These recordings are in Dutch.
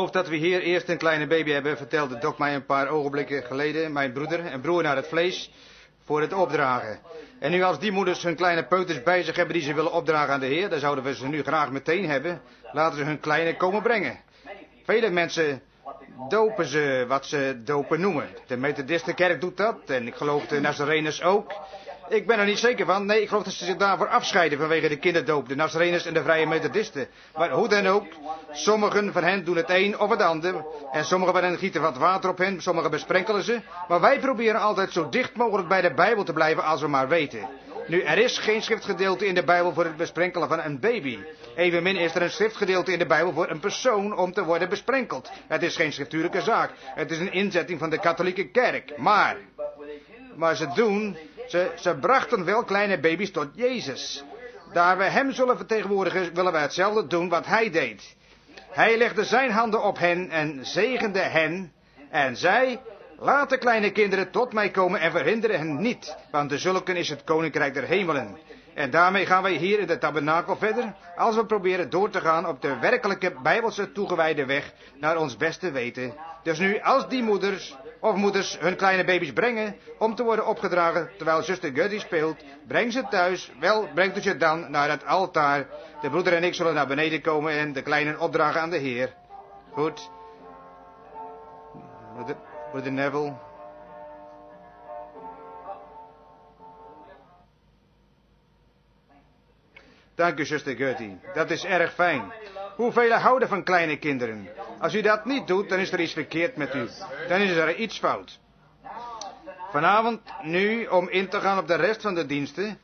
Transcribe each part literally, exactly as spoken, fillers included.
geloof dat we hier eerst een kleine baby hebben, vertelde Doc mij een paar ogenblikken geleden, mijn broeder, een broer naar het vlees, voor het opdragen. En nu als die moeders hun kleine peuters bij zich hebben die ze willen opdragen aan de Heer, dan zouden we ze nu graag meteen hebben, laten ze hun kleine komen brengen. Vele mensen dopen ze wat ze dopen noemen. De Methodistenkerk doet dat en ik geloof de Nazareners ook. Ik ben er niet zeker van. Nee, ik geloof dat ze zich daarvoor afscheiden vanwege de kinderdoop. De Nazareners en de Vrije Methodisten. Maar hoe dan ook, sommigen van hen doen het een of het ander. En sommigen van hen gieten wat water op hen, sommigen besprenkelen ze. Maar wij proberen altijd zo dicht mogelijk bij de Bijbel te blijven als we maar weten. Nu, er is geen schriftgedeelte in de Bijbel voor het besprenkelen van een baby. Evenmin is er een schriftgedeelte in de Bijbel voor een persoon om te worden besprenkeld. Het is geen schriftuurlijke zaak. Het is een inzetting van de katholieke kerk. Maar, maar ze doen... Ze, ze brachten wel kleine baby's tot Jezus. Daar we hem zullen vertegenwoordigen, willen wij hetzelfde doen wat hij deed. Hij legde zijn handen op hen en zegende hen. En zei, laat de kleine kinderen tot mij komen en verhinderen hen niet. Want de zulken is het koninkrijk der hemelen. En daarmee gaan wij hier in de tabernakel verder. Als we proberen door te gaan op de werkelijke bijbelse toegewijde weg naar ons beste weten. Dus nu als die moeders... of moeders hun kleine baby's brengen om te worden opgedragen terwijl zuster Gertie speelt, breng ze thuis, wel brengt u ze dan naar het altaar. De broeder en ik zullen naar beneden komen en de kleinen opdragen aan de Heer. Goed. Broeder, broeder Neville. Dank u, zuster Gertie. Dat is erg fijn. Hoeveel houden van kleine kinderen? Als u dat niet doet, dan is er iets verkeerd met u. Dan is er iets fout. Vanavond, nu, om in te gaan op de rest van de diensten.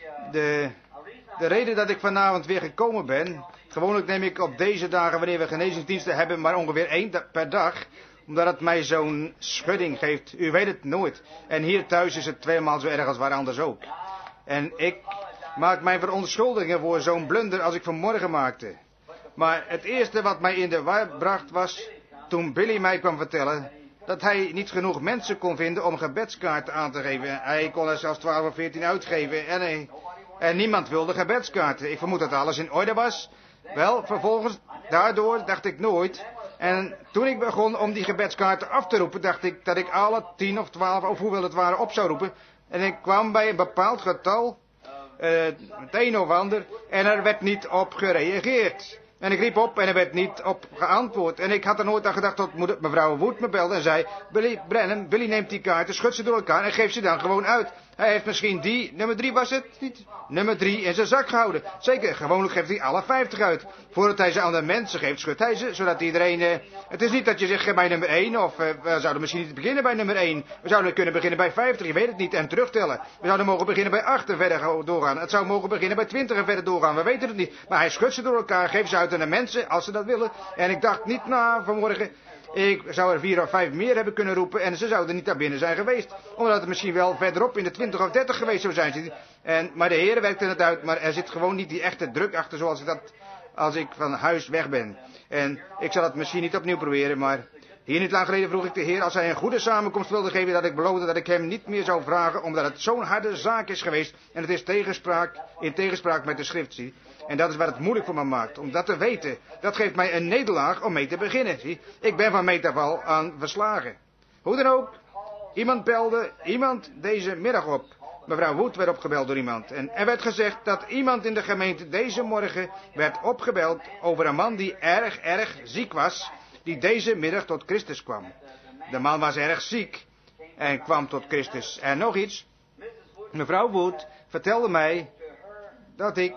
De, de reden dat ik vanavond weer gekomen ben. Gewoonlijk neem ik op deze dagen, wanneer we genezingsdiensten hebben, maar ongeveer één per dag. Omdat het mij zo'n schudding geeft. U weet het nooit. En hier thuis is het tweemaal zo erg als waar anders ook. En ik maak mijn verontschuldigingen voor zo'n blunder als ik vanmorgen maakte. Maar het eerste wat mij in de war bracht was toen Billy mij kwam vertellen dat hij niet genoeg mensen kon vinden om gebedskaarten aan te geven. Hij kon er zelfs twaalf of veertien uitgeven en, hij, en niemand wilde gebedskaarten. Ik vermoed dat alles in orde was. Wel, vervolgens, daardoor dacht ik nooit. En toen ik begon om die gebedskaarten af te roepen, dacht ik dat ik alle tien of twaalf, of hoeveel het waren, op zou roepen. En ik kwam bij een bepaald getal, uh, het een of ander, en er werd niet op gereageerd. En ik riep op en er werd niet op geantwoord. En ik had er nooit aan gedacht tot moeder, mevrouw Wood me belde en zei, Billy Brennan, Billy neemt die kaarten, schudt ze door elkaar en geeft ze dan gewoon uit. Hij heeft misschien die, nummer drie was het niet, nummer drie in zijn zak gehouden. Zeker, gewoonlijk geeft hij alle vijftig uit. Voordat hij ze aan de mensen geeft, schudt hij ze, zodat iedereen... Uh, het is niet dat je zegt bij nummer één, of uh, we zouden misschien niet beginnen bij nummer één. We zouden kunnen beginnen bij vijftig, je weet het niet, en terugtellen. We zouden mogen beginnen bij acht en verder doorgaan. Het zou mogen beginnen bij twintig en verder doorgaan, we weten het niet. Maar hij schudt ze door elkaar, geeft ze uit aan de mensen, als ze dat willen. En ik dacht niet na vanmorgen... Ik zou er vier of vijf meer hebben kunnen roepen en ze zouden niet daar binnen zijn geweest. Omdat het misschien wel verderop in de twintig of dertig geweest zou zijn. En, maar de heren werkte het uit, maar er zit gewoon niet die echte druk achter zoals ik dat als ik van huis weg ben. En ik zal het misschien niet opnieuw proberen, maar hier niet lang geleden vroeg ik de Heer als hij een goede samenkomst wilde geven dat ik beloofde dat ik hem niet meer zou vragen omdat het zo'n harde zaak is geweest. En het is tegenspraak, in tegenspraak met de schrift, zie. En dat is wat het moeilijk voor me maakt, om dat te weten. Dat geeft mij een nederlaag om mee te beginnen, zie. Ik ben van meet af al aan verslagen. Hoe dan ook, iemand belde, iemand deze middag op. Mevrouw Wood werd opgebeld door iemand. En er werd gezegd dat iemand in de gemeente deze morgen werd opgebeld over een man die erg, erg ziek was, die deze middag tot Christus kwam. De man was erg ziek en kwam tot Christus. En nog iets, mevrouw Wood vertelde mij dat ik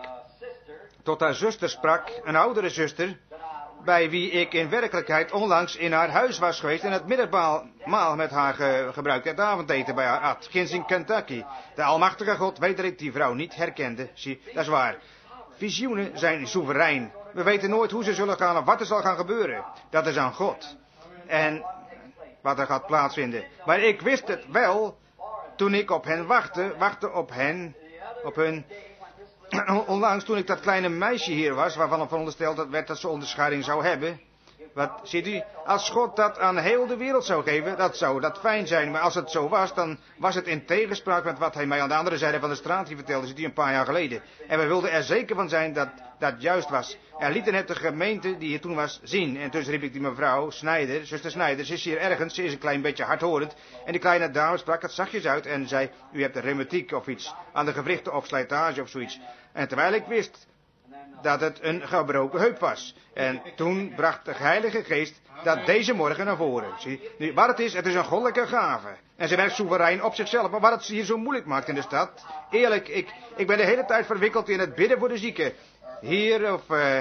tot haar zuster sprak, een oudere zuster, bij wie ik in werkelijkheid onlangs in haar huis was geweest en het middagmaal met haar ge gebruikte, het avondeten bij haar at, ginds in Kentucky. De almachtige God weet dat ik die vrouw niet herkende. Zie, dat is waar. Visioenen zijn soeverein. We weten nooit hoe ze zullen gaan of wat er zal gaan gebeuren. Dat is aan God. En wat er gaat plaatsvinden. Maar ik wist het wel toen ik op hen wachtte, wachtte op hen, op hun... Onlangs toen ik dat kleine meisje hier was, waarvan ik verondersteld dat werd dat ze onderscheiding zou hebben. Wat ziet u? Als God dat aan heel de wereld zou geven, dat zou dat fijn zijn. Maar als het zo was, dan was het in tegenspraak met wat hij mij aan de andere zijde van de straat hier vertelde, ziet u, een paar jaar geleden. En we wilden er zeker van zijn dat dat juist was. En lieten het de gemeente die hier toen was zien. En dus riep ik die mevrouw Snijder, zuster Snijder, ze is hier ergens, ze is een klein beetje hardhorend. En die kleine dame sprak het zachtjes uit en zei, u hebt een reumatiek of iets, aan de gewrichten of slijtage of zoiets. En terwijl ik wist dat het een gebroken heup was. En toen bracht de Heilige Geest dat deze morgen naar voren. Zie, nu, wat het is, het is een goddelijke gave. En ze werkt soeverein op zichzelf. Maar wat het hier zo moeilijk maakt in de stad. Eerlijk, ik, ik ben de hele tijd verwikkeld in het bidden voor de zieken. Hier of... Uh,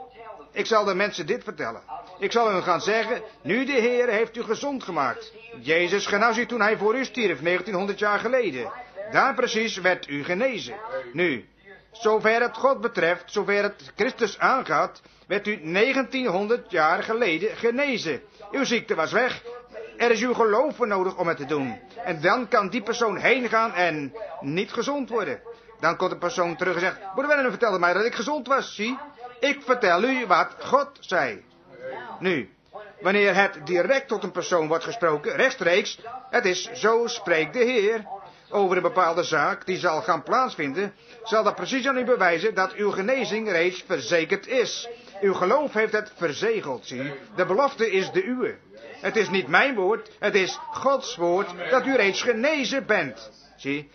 ik zal de mensen dit vertellen. Ik zal hun gaan zeggen, nu de Heer heeft u gezond gemaakt. Jezus genas u toen hij voor u stierf, negentienhonderd jaar geleden. Daar precies werd u genezen. Nu... Zover het God betreft, zover het Christus aangaat, werd u negentienhonderd jaar geleden genezen. Uw ziekte was weg. Er is uw geloof voor nodig om het te doen. En dan kan die persoon heen gaan en niet gezond worden. Dan komt de persoon terug en zegt, broeder Wenham vertelde mij dat ik gezond was, zie. Ik vertel u wat God zei. Nu, wanneer het direct tot een persoon wordt gesproken, rechtstreeks, het is zo spreekt de Heer. Over een bepaalde zaak die zal gaan plaatsvinden, zal dat precies aan u bewijzen dat uw genezing reeds verzekerd is. Uw geloof heeft het verzegeld, zie. De belofte is de uwe. Het is niet mijn woord, het is Gods woord dat u reeds genezen bent. Zie.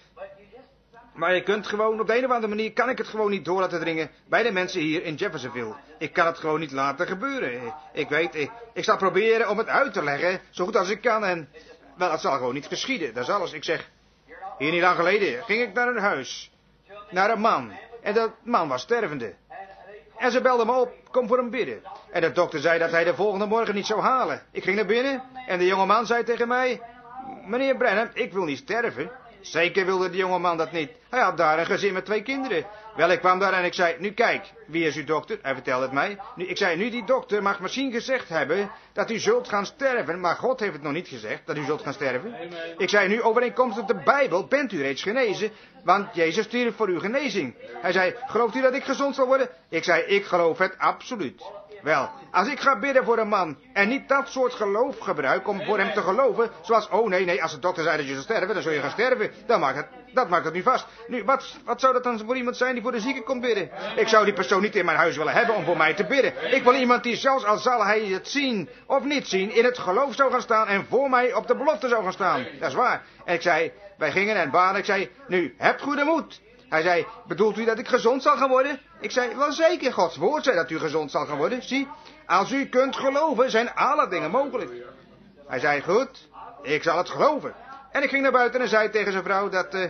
Maar je kunt gewoon, op de een of andere manier kan ik het gewoon niet door laten dringen bij de mensen hier in Jeffersonville. Ik kan het gewoon niet laten gebeuren. Ik weet, ik, ik zal proberen om het uit te leggen, zo goed als ik kan. En, wel, het zal gewoon niet geschieden, dat is alles. Ik zeg... Hier niet lang geleden ging ik naar een huis. Naar een man. En dat man was stervende. En ze belde me op, kom voor hem bidden. En de dokter zei dat hij de volgende morgen niet zou halen. Ik ging naar binnen en de jonge man zei tegen mij... Meneer Branham, ik wil niet sterven. Zeker wilde de jonge man dat niet. Hij had daar een gezin met twee kinderen. Wel, ik kwam daar en ik zei, nu kijk, wie is uw dokter? Hij vertelde het mij. Nu, ik zei, nu die dokter mag misschien gezegd hebben dat u zult gaan sterven. Maar God heeft het nog niet gezegd, dat u zult gaan sterven. Ik zei, nu overeenkomstig de Bijbel bent u reeds genezen. Want Jezus stierf voor uw genezing. Hij zei, gelooft u dat ik gezond zal worden? Ik zei, ik geloof het absoluut. Wel, als ik ga bidden voor een man en niet dat soort geloof gebruik om voor hem te geloven, zoals, oh nee, nee, als de dokter zei dat je zal sterven, dan zul je gaan sterven, dan maakt het, dat maakt het nu vast. Nu, wat, wat zou dat dan voor iemand zijn die voor de zieke komt bidden? Ik zou die persoon niet in mijn huis willen hebben om voor mij te bidden. Ik wil iemand die zelfs al zal hij het zien of niet zien, in het geloof zou gaan staan en voor mij op de belofte zou gaan staan. Dat is waar. En ik zei, wij gingen en baden, ik zei, nu, hebt goede moed. Hij zei, bedoelt u dat ik gezond zal gaan worden? Ik zei, wel zeker, Gods woord zei dat u gezond zal gaan worden. Zie, als u kunt geloven, zijn alle dingen mogelijk. Hij zei, goed, ik zal het geloven. En ik ging naar buiten en zei tegen zijn vrouw dat... Uh,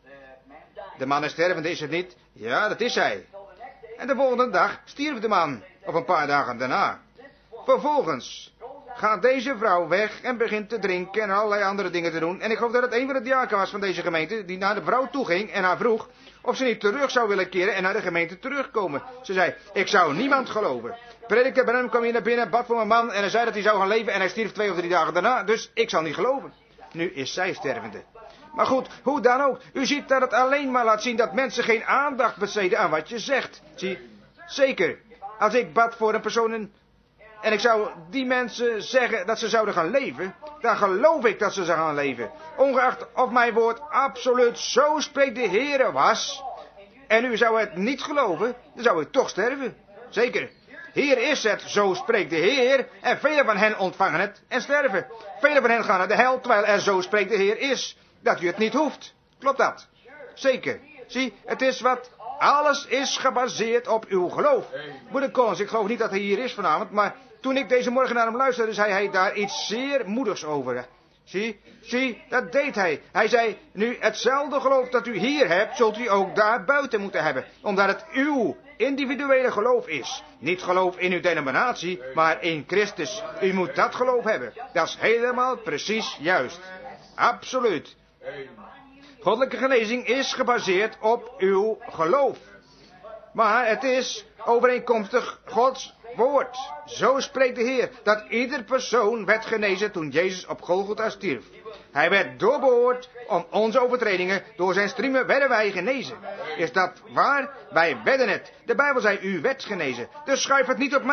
de man is stervende, is het niet? Ja, dat is hij. En de volgende dag stierf de man, of een paar dagen daarna. Vervolgens gaat deze vrouw weg en begint te drinken en allerlei andere dingen te doen. En ik geloof dat het een van de diaken was van deze gemeente, die naar de vrouw toe ging en haar vroeg of ze niet terug zou willen keren en naar de gemeente terugkomen. Ze zei, ik zou niemand geloven. Prediker Branham kwam hier naar binnen, bad voor mijn man en hij zei dat hij zou gaan leven en hij stierf twee of drie dagen daarna, dus ik zal niet geloven. Nu is zij stervende. Maar goed, hoe dan ook, u ziet dat het alleen maar laat zien dat mensen geen aandacht besteden aan wat je zegt. Zie, zeker, als ik bad voor een persoon en, en ik zou die mensen zeggen dat ze zouden gaan leven, dan geloof ik dat ze zouden gaan leven. Ongeacht of mijn woord absoluut zo spreekt de Heere was, en u zou het niet geloven, dan zou u toch sterven. Zeker. Hier is het, zo spreekt de Heer, en velen van hen ontvangen het en sterven. Velen van hen gaan naar de hel, terwijl er zo spreekt de Heer is, dat u het niet hoeft. Klopt dat? Zeker. Zie, het is wat, alles is gebaseerd op uw geloof. Moeder Collins, ik geloof niet dat hij hier is vanavond, maar toen ik deze morgen naar hem luisterde, zei hij daar iets zeer moedigs over. Zie, zie, dat deed hij. Hij zei, nu hetzelfde geloof dat u hier hebt, zult u ook daar buiten moeten hebben. Omdat het uw individuele geloof is. Niet geloof in uw denominatie, maar in Christus. U moet dat geloof hebben. Dat is helemaal precies juist. Absoluut. Goddelijke genezing is gebaseerd op uw geloof. Maar het is overeenkomstig Gods woord. Zo spreekt de Heer, dat ieder persoon werd genezen toen Jezus op Golgotha stierf. Hij werd doorboord om onze overtredingen, door zijn striemen werden wij genezen. Is dat waar? Wij wedden het. De Bijbel zei, u werd genezen. Dus schuif het niet op mij.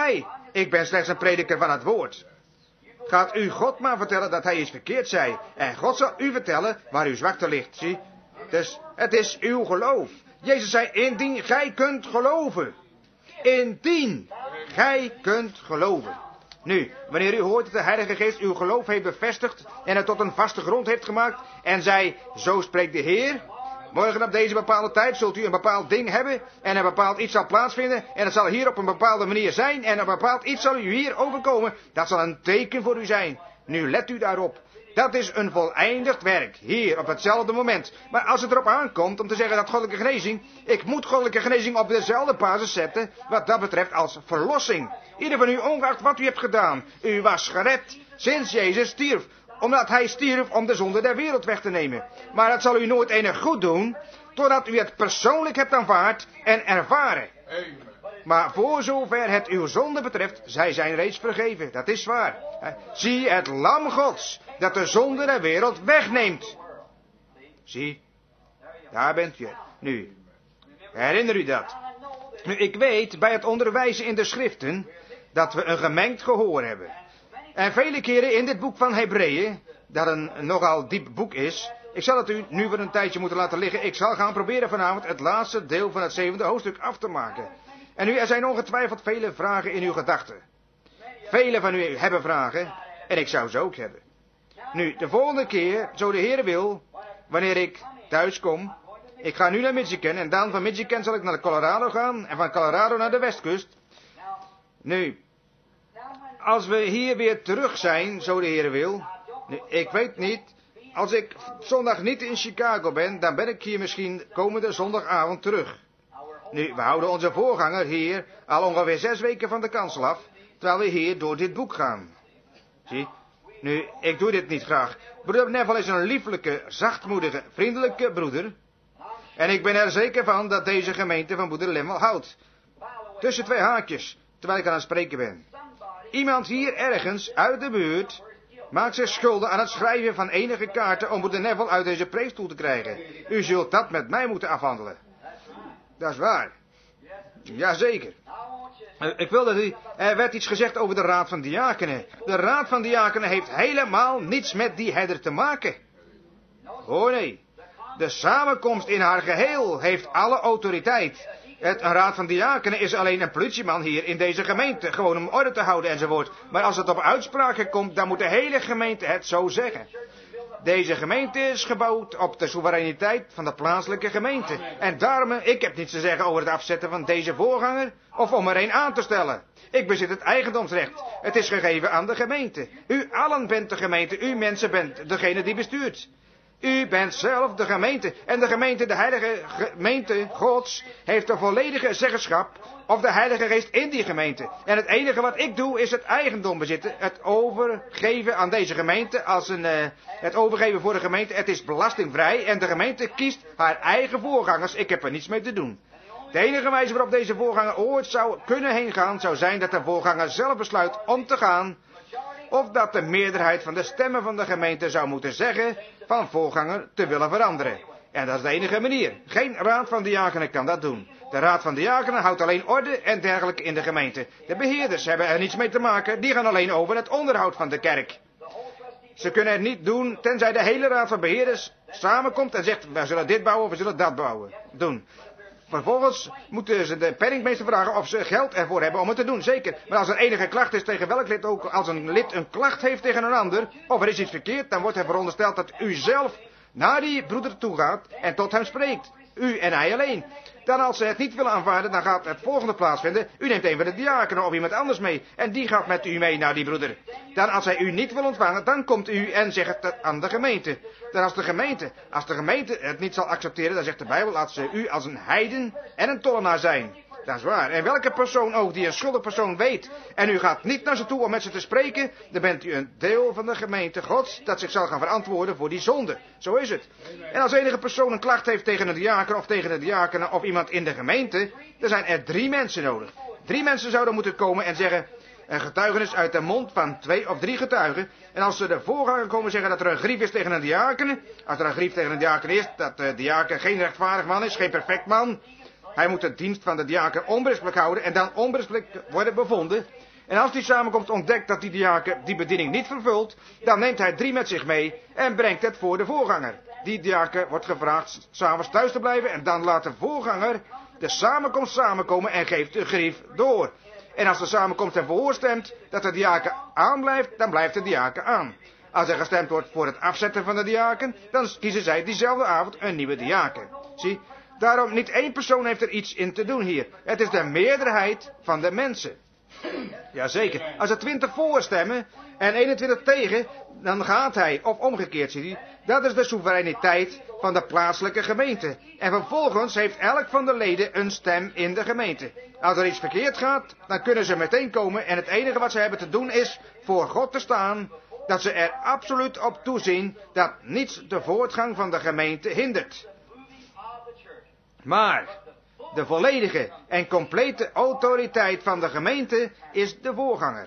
Ik ben slechts een prediker van het woord. Gaat u God maar vertellen dat hij iets verkeerd zei. En God zal u vertellen waar uw zwakte ligt. Zie? Dus het is uw geloof. Jezus zei, indien gij kunt geloven. Indien gij kunt geloven. Nu, wanneer u hoort dat de Heilige Geest uw geloof heeft bevestigd en het tot een vaste grond heeft gemaakt en zei, zo spreekt de Heer. Morgen op deze bepaalde tijd zult u een bepaald ding hebben en een bepaald iets zal plaatsvinden en het zal hier op een bepaalde manier zijn en een bepaald iets zal u hier overkomen. Dat zal een teken voor u zijn. Nu let u daarop. Dat is een voleindigd werk, hier op hetzelfde moment. Maar als het erop aankomt om te zeggen dat goddelijke genezing, ik moet goddelijke genezing op dezelfde basis zetten, wat dat betreft als verlossing. Ieder van u, ongeacht wat u hebt gedaan, u was gered sinds Jezus stierf, omdat hij stierf om de zonde der wereld weg te nemen. Maar het zal u nooit enig goed doen, totdat u het persoonlijk hebt aanvaard en ervaren. Maar voor zover het uw zonde betreft, zij zijn reeds vergeven. Dat is waar. Zie het lam Gods, dat de zonde der wereld wegneemt. Zie, daar bent u. Nu, herinner u dat. Nu, ik weet bij het onderwijzen in de schriften, dat we een gemengd gehoor hebben. En vele keren in dit boek van Hebreeën, dat een nogal diep boek is. Ik zal het u nu voor een tijdje moeten laten liggen. Ik zal gaan proberen vanavond het laatste deel van het zevende hoofdstuk af te maken. En nu, er zijn ongetwijfeld vele vragen in uw gedachten. Velen van u hebben vragen, en ik zou ze ook hebben. Nu, de volgende keer, zo de Heer wil, wanneer ik thuis kom, ik ga nu naar Michigan, en dan van Michigan zal ik naar Colorado gaan, en van Colorado naar de westkust. Nu, als we hier weer terug zijn, zo de Heer wil, nu, ik weet niet, als ik zondag niet in Chicago ben, dan ben ik hier misschien komende zondagavond terug. Nu, we houden onze voorganger hier al ongeveer zes weken van de kansel af, terwijl we hier door dit boek gaan. Zie, nu, ik doe dit niet graag. Broeder Neville is een lieflijke, zachtmoedige, vriendelijke broeder. En ik ben er zeker van dat deze gemeente van broeder Lemmel houdt. Tussen twee haakjes, terwijl ik aan het spreken ben. Iemand hier ergens uit de buurt maakt zich schuldig aan het schrijven van enige kaarten om broeder Neville uit deze preekstoel te krijgen. U zult dat met mij moeten afhandelen. Dat is waar. Jazeker. Ik wil dat u... Er werd iets gezegd over de Raad van Diakenen. De Raad van Diakenen heeft helemaal niets met die herder te maken. Oh nee. De samenkomst in haar geheel heeft alle autoriteit. Het, een Raad van Diakenen is alleen een politieman hier in deze gemeente. Gewoon om orde te houden enzovoort. Maar als het op uitspraken komt, dan moet de hele gemeente het zo zeggen. Deze gemeente is gebouwd op de soevereiniteit van de plaatselijke gemeente. En daarom, ik heb niets te zeggen over het afzetten van deze voorganger, of om er een aan te stellen. Ik bezit het eigendomsrecht. Het is gegeven aan de gemeente. U allen bent de gemeente. U mensen bent degene die bestuurt. U bent zelf de gemeente. En de gemeente, de heilige gemeente Gods, heeft de volledige zeggenschap of de Heilige Geest in die gemeente. En het enige wat ik doe is het eigendom bezitten. Het overgeven aan deze gemeente als een... Uh, het overgeven voor de gemeente. Het is belastingvrij en de gemeente kiest haar eigen voorgangers. Ik heb er niets mee te doen. De enige wijze waarop deze voorganger ooit zou kunnen heen gaan, zou zijn dat de voorganger zelf besluit om te gaan. Of dat de meerderheid van de stemmen van de gemeente zou moeten zeggen van voorganger te willen veranderen. En dat is de enige manier. Geen raad van diakenen kan dat doen. De raad van diakenen houdt alleen orde en dergelijke in de gemeente. De beheerders hebben er niets mee te maken. Die gaan alleen over het onderhoud van de kerk. Ze kunnen het niet doen tenzij de hele raad van beheerders samenkomt en zegt, we zullen dit bouwen of we zullen dat bouwen. Doen. Vervolgens moeten ze de penningmeester vragen of ze geld ervoor hebben om het te doen, zeker. Maar als er enige klacht is tegen welk lid ook, als een lid een klacht heeft tegen een ander, of er is iets verkeerd, dan wordt er verondersteld dat u zelf naar die broeder toe gaat en tot hem spreekt. U en hij alleen. Dan als ze het niet willen aanvaarden, dan gaat het volgende plaatsvinden. U neemt een van de diakenen of iemand anders mee. En die gaat met u mee naar die broeder. Dan als hij u niet wil ontvangen, dan komt u en zegt het aan de gemeente. Dan als de gemeente, als de gemeente het niet zal accepteren, dan zegt de Bijbel, laat ze u als een heiden en een tollenaar zijn. Dat is waar. En welke persoon ook die een schuldig persoon weet en u gaat niet naar ze toe om met ze te spreken, dan bent u een deel van de gemeente Gods dat zich zal gaan verantwoorden voor die zonde. Zo is het. En als enige persoon een klacht heeft tegen een diaken of tegen de diakenen of iemand in de gemeente, dan zijn er drie mensen nodig. Drie mensen zouden moeten komen en zeggen, een getuigenis uit de mond van twee of drie getuigen. En als ze de voorganger komen zeggen dat er een grief is tegen een diaken, als er een grief tegen een diaken is, dat de diaken geen rechtvaardig man is, geen perfect man, hij moet de dienst van de diaken onberispelijk houden en dan onberispelijk worden bevonden. En als die samenkomst ontdekt dat die diaken die bediening niet vervult, dan neemt hij drie met zich mee en brengt het voor de voorganger. Die diaken wordt gevraagd 's avonds thuis te blijven en dan laat de voorganger de samenkomst samenkomen en geeft de grief door. En als de samenkomst ervoor stemt dat de diaken aanblijft, dan blijft de diaken aan. Als er gestemd wordt voor het afzetten van de diaken, dan kiezen zij diezelfde avond een nieuwe diaken. Zie, daarom niet één persoon heeft er iets in te doen hier. Het is de meerderheid van de mensen. Jazeker, als er twintig voor stemmen en eenentwintig tegen, dan gaat hij, of omgekeerd zie je. Dat is de soevereiniteit van de plaatselijke gemeente. En vervolgens heeft elk van de leden een stem in de gemeente. Als er iets verkeerd gaat, dan kunnen ze meteen komen en het enige wat ze hebben te doen is voor God te staan, dat ze er absoluut op toezien dat niets de voortgang van de gemeente hindert. Maar de volledige en complete autoriteit van de gemeente is de voorganger.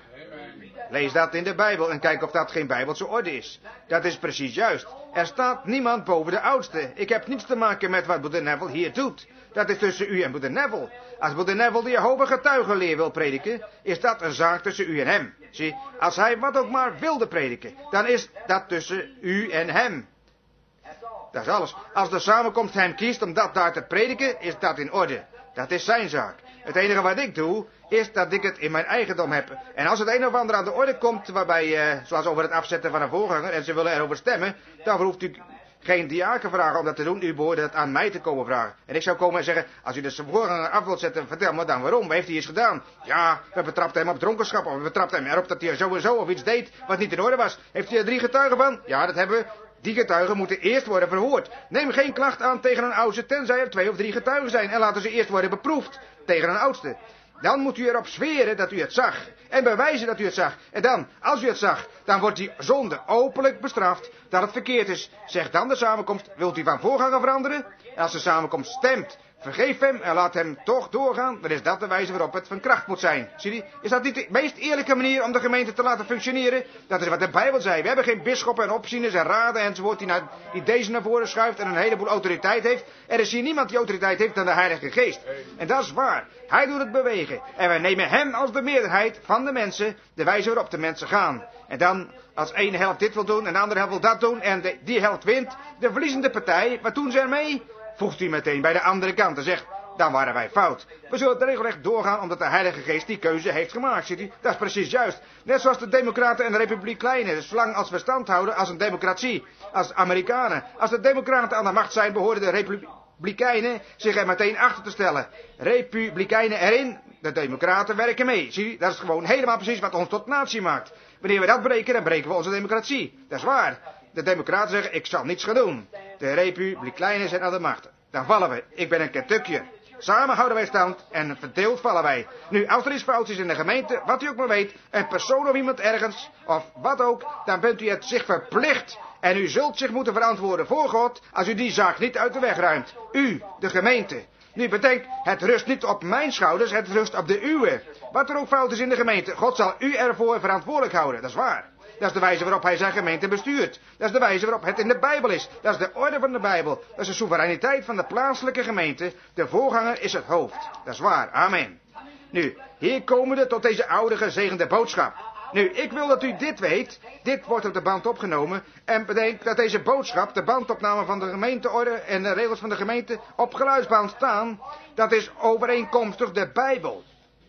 Lees dat in de Bijbel en kijk of dat geen Bijbelse orde is. Dat is precies juist. Er staat niemand boven de oudste. Ik heb niets te maken met wat broeder Neville hier doet. Dat is tussen u en broeder Neville. Als broeder Neville de Jehovah getuigenleer wil prediken, is dat een zaak tussen u en hem. Zie, als hij wat ook maar wilde prediken, dan is dat tussen u en hem. Dat is alles. Als de samenkomst hem kiest om dat daar te prediken, is dat in orde. Dat is zijn zaak. Het enige wat ik doe, is dat ik het in mijn eigendom heb. En als het een of ander aan de orde komt, waarbij, uh, zoals over het afzetten van een voorganger, en ze willen erover stemmen, dan hoeft u geen diaken vragen om dat te doen. U behoort het aan mij te komen vragen. En ik zou komen en zeggen, als u de voorganger af wilt zetten, vertel me dan waarom. Wat heeft hij iets gedaan? Ja, we betrapten hem op dronkenschap, of we betrapten hem erop dat hij sowieso of iets deed wat niet in orde was. Heeft hij er drie getuigen van? Ja, dat hebben we. Die getuigen moeten eerst worden verhoord. Neem geen klacht aan tegen een oudste, tenzij er twee of drie getuigen zijn. En laten ze eerst worden beproefd tegen een oudste. Dan moet u erop zweren dat u het zag. En bewijzen dat u het zag. En dan, als u het zag, dan wordt die zonde openlijk bestraft dat het verkeerd is. Zeg dan de samenkomst, wilt u van voorganger veranderen? En als de samenkomst stemt, vergeef hem en laat hem toch doorgaan. Dan is dat de wijze waarop het van kracht moet zijn. Zie je? Is dat niet de meest eerlijke manier om de gemeente te laten functioneren? Dat is wat de Bijbel zei. We hebben geen bisschoppen en opzieners en raden enzovoort die, naar, die deze naar voren schuift en een heleboel autoriteit heeft. Er is hier niemand die autoriteit heeft dan de Heilige Geest. En dat is waar. Hij doet het bewegen. En wij nemen hem als de meerderheid van de mensen, de wijze waarop de mensen gaan. En dan, als één helft dit wil doen en de andere helft wil dat doen en de, die helft wint, de verliezende partij, wat doen ze ermee? Voegt u meteen bij de andere kant en zegt, dan waren wij fout. We zullen het regelrecht doorgaan omdat de Heilige Geest die keuze heeft gemaakt, ziet u? Dat is precies juist. Net zoals de Democraten en de Republikeinen, zolang als we stand houden als een democratie, als Amerikanen. Als de Democraten aan de macht zijn, behoren de Republikeinen zich er meteen achter te stellen. Republikeinen erin, de Democraten werken mee. Zie u? Dat is gewoon helemaal precies wat ons tot natie maakt. Wanneer we dat breken, dan breken we onze democratie. Dat is waar. De Democraten zeggen, ik zal niets gaan doen. De Republikeinen zijn aan de macht. Dan vallen we. Ik ben een Kentuckiër. Samen houden wij stand en verdeeld vallen wij. Nu, als er iets fout is in de gemeente, wat u ook maar weet, een persoon of iemand ergens, of wat ook, dan bent u het zich verplicht. En u zult zich moeten verantwoorden voor God, als u die zaak niet uit de weg ruimt. U, de gemeente. Nu bedenk, het rust niet op mijn schouders, het rust op de uwe. Wat er ook fout is in de gemeente, God zal u ervoor verantwoordelijk houden, dat is waar. Dat is de wijze waarop hij zijn gemeente bestuurt. Dat is de wijze waarop het in de Bijbel is. Dat is de orde van de Bijbel. Dat is de soevereiniteit van de plaatselijke gemeente. De voorganger is het hoofd. Dat is waar. Amen. Nu, hier komen we tot deze oude gezegende boodschap. Nu, ik wil dat u dit weet. Dit wordt op de band opgenomen. En bedenk dat deze boodschap, de bandopname van de gemeenteorde en de regels van de gemeente, op geluidsband staan. Dat is overeenkomstig de Bijbel.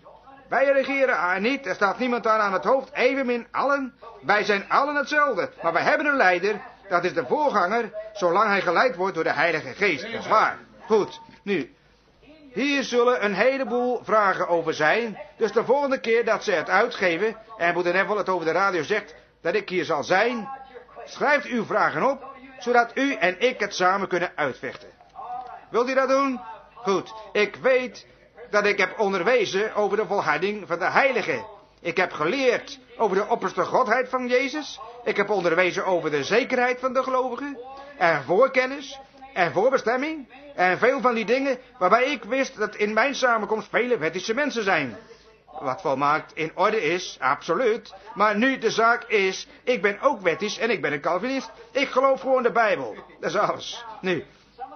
Wij regeren haar niet, er staat niemand daar aan het hoofd, evenmin allen. Wij zijn allen hetzelfde, maar wij hebben een leider, dat is de voorganger, zolang hij geleid wordt door de Heilige Geest. Dat is waar. Goed, nu, hier zullen een heleboel vragen over zijn, dus de volgende keer dat ze het uitgeven, en broeder Neville het over de radio zegt, dat ik hier zal zijn, schrijft uw vragen op, zodat u en ik het samen kunnen uitvechten. Wilt u dat doen? Goed, ik weet dat ik heb onderwezen over de volharding van de heilige. Ik heb geleerd over de opperste godheid van Jezus. Ik heb onderwezen over de zekerheid van de gelovigen. En voorkennis. En voorbestemming. En veel van die dingen waarbij ik wist dat in mijn samenkomst vele wettische mensen zijn. Wat volmaakt in orde is, absoluut. Maar nu de zaak is, ik ben ook wettisch en ik ben een Calvinist. Ik geloof gewoon de Bijbel. Dat is alles. Nu,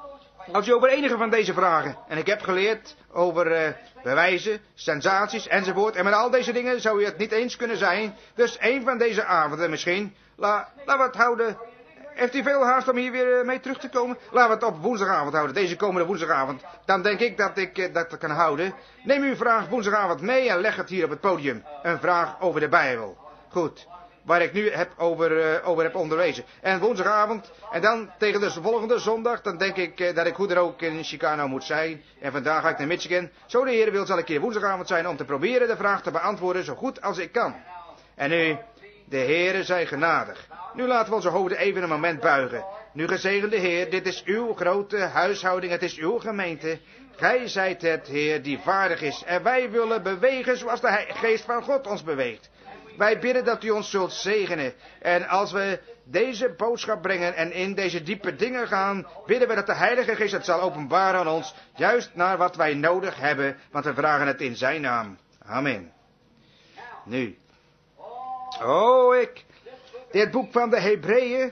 Als u over enige van deze vragen, en ik heb geleerd over uh, bewijzen, sensaties enzovoort, en met al deze dingen zou u het niet eens kunnen zijn, dus een van deze avonden misschien, la, laten we het houden. Heeft u veel haast om hier weer uh, mee terug te komen? Laten we het op woensdagavond houden, deze komende woensdagavond. Dan denk ik dat ik uh, dat kan houden. Neem uw vraag woensdagavond mee en leg het hier op het podium. Een vraag over de Bijbel. Goed. Waar ik nu heb over, uh, over heb onderwezen. En woensdagavond, en dan tegen de volgende zondag, dan denk ik uh, dat ik hoe er ook in Chicano moet zijn. En vandaag ga ik naar Michigan. Zo de Heer wil, zal ik hier woensdagavond zijn om te proberen de vraag te beantwoorden zo goed als ik kan. En nu, de Heere zij genadig. Nu laten we onze hoofden even een moment buigen. Nu gezegende Heer, dit is uw grote huishouding, het is uw gemeente. Gij zijt het, Heer, die vaardig is. En wij willen bewegen zoals de geest van God ons beweegt. Wij bidden dat u ons zult zegenen. En als we deze boodschap brengen en in deze diepe dingen gaan, bidden we dat de Heilige Geest het zal openbaren aan ons, juist naar wat wij nodig hebben, want we vragen het in zijn naam. Amen. Nu. Oh, ik, dit boek van de Hebreeën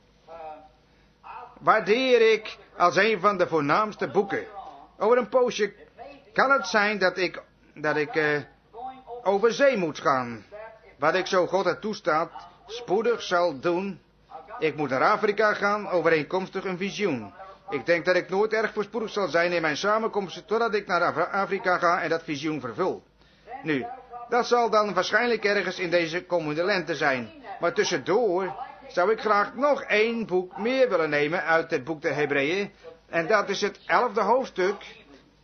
waardeer ik als een van de voornaamste boeken. Over een poosje kan het zijn dat ik, dat ik uh, over zee moet gaan. Wat ik zo God het toestaat, spoedig zal doen. Ik moet naar Afrika gaan, overeenkomstig een visioen. Ik denk dat ik nooit erg voorspoedig zal zijn in mijn samenkomsten, totdat ik naar Afrika ga en dat visioen vervul. Nu, dat zal dan waarschijnlijk ergens in deze komende lente zijn. Maar tussendoor zou ik graag nog één boek meer willen nemen uit het boek der Hebreeën. En dat is het elfde hoofdstuk.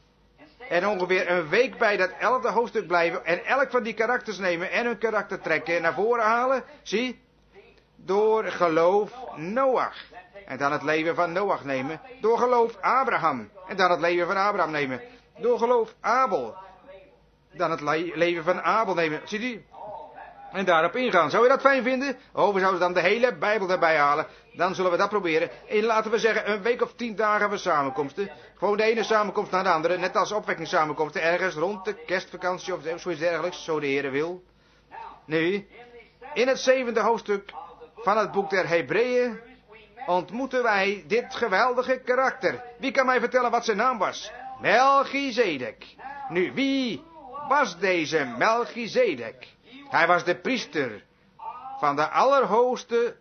En ongeveer een week bij dat elfde hoofdstuk blijven. En elk van die karakters nemen en hun karaktertrekken naar voren halen. Zie, door geloof Noach. En dan het leven van Noach nemen. Door geloof Abraham. En dan het leven van Abraham nemen. Door geloof Abel. Dan het le- leven van Abel nemen. Ziet u? En daarop ingaan. Zou je dat fijn vinden? Of we zouden dan de hele Bijbel erbij halen. Dan zullen we dat proberen. In, laten we zeggen, een week of tien dagen van samenkomsten. Gewoon de ene samenkomst naar de andere. Net als opwekkingssamenkomsten. Ergens rond de kerstvakantie of zoiets dergelijks. Zo de Heer wil. Nu, in het zevende hoofdstuk van het boek der Hebreeën ontmoeten wij dit geweldige karakter. Wie kan mij vertellen wat zijn naam was? Melchizedek. Nu, wie was deze Melchizedek? Hij was de priester van de Allerhoogste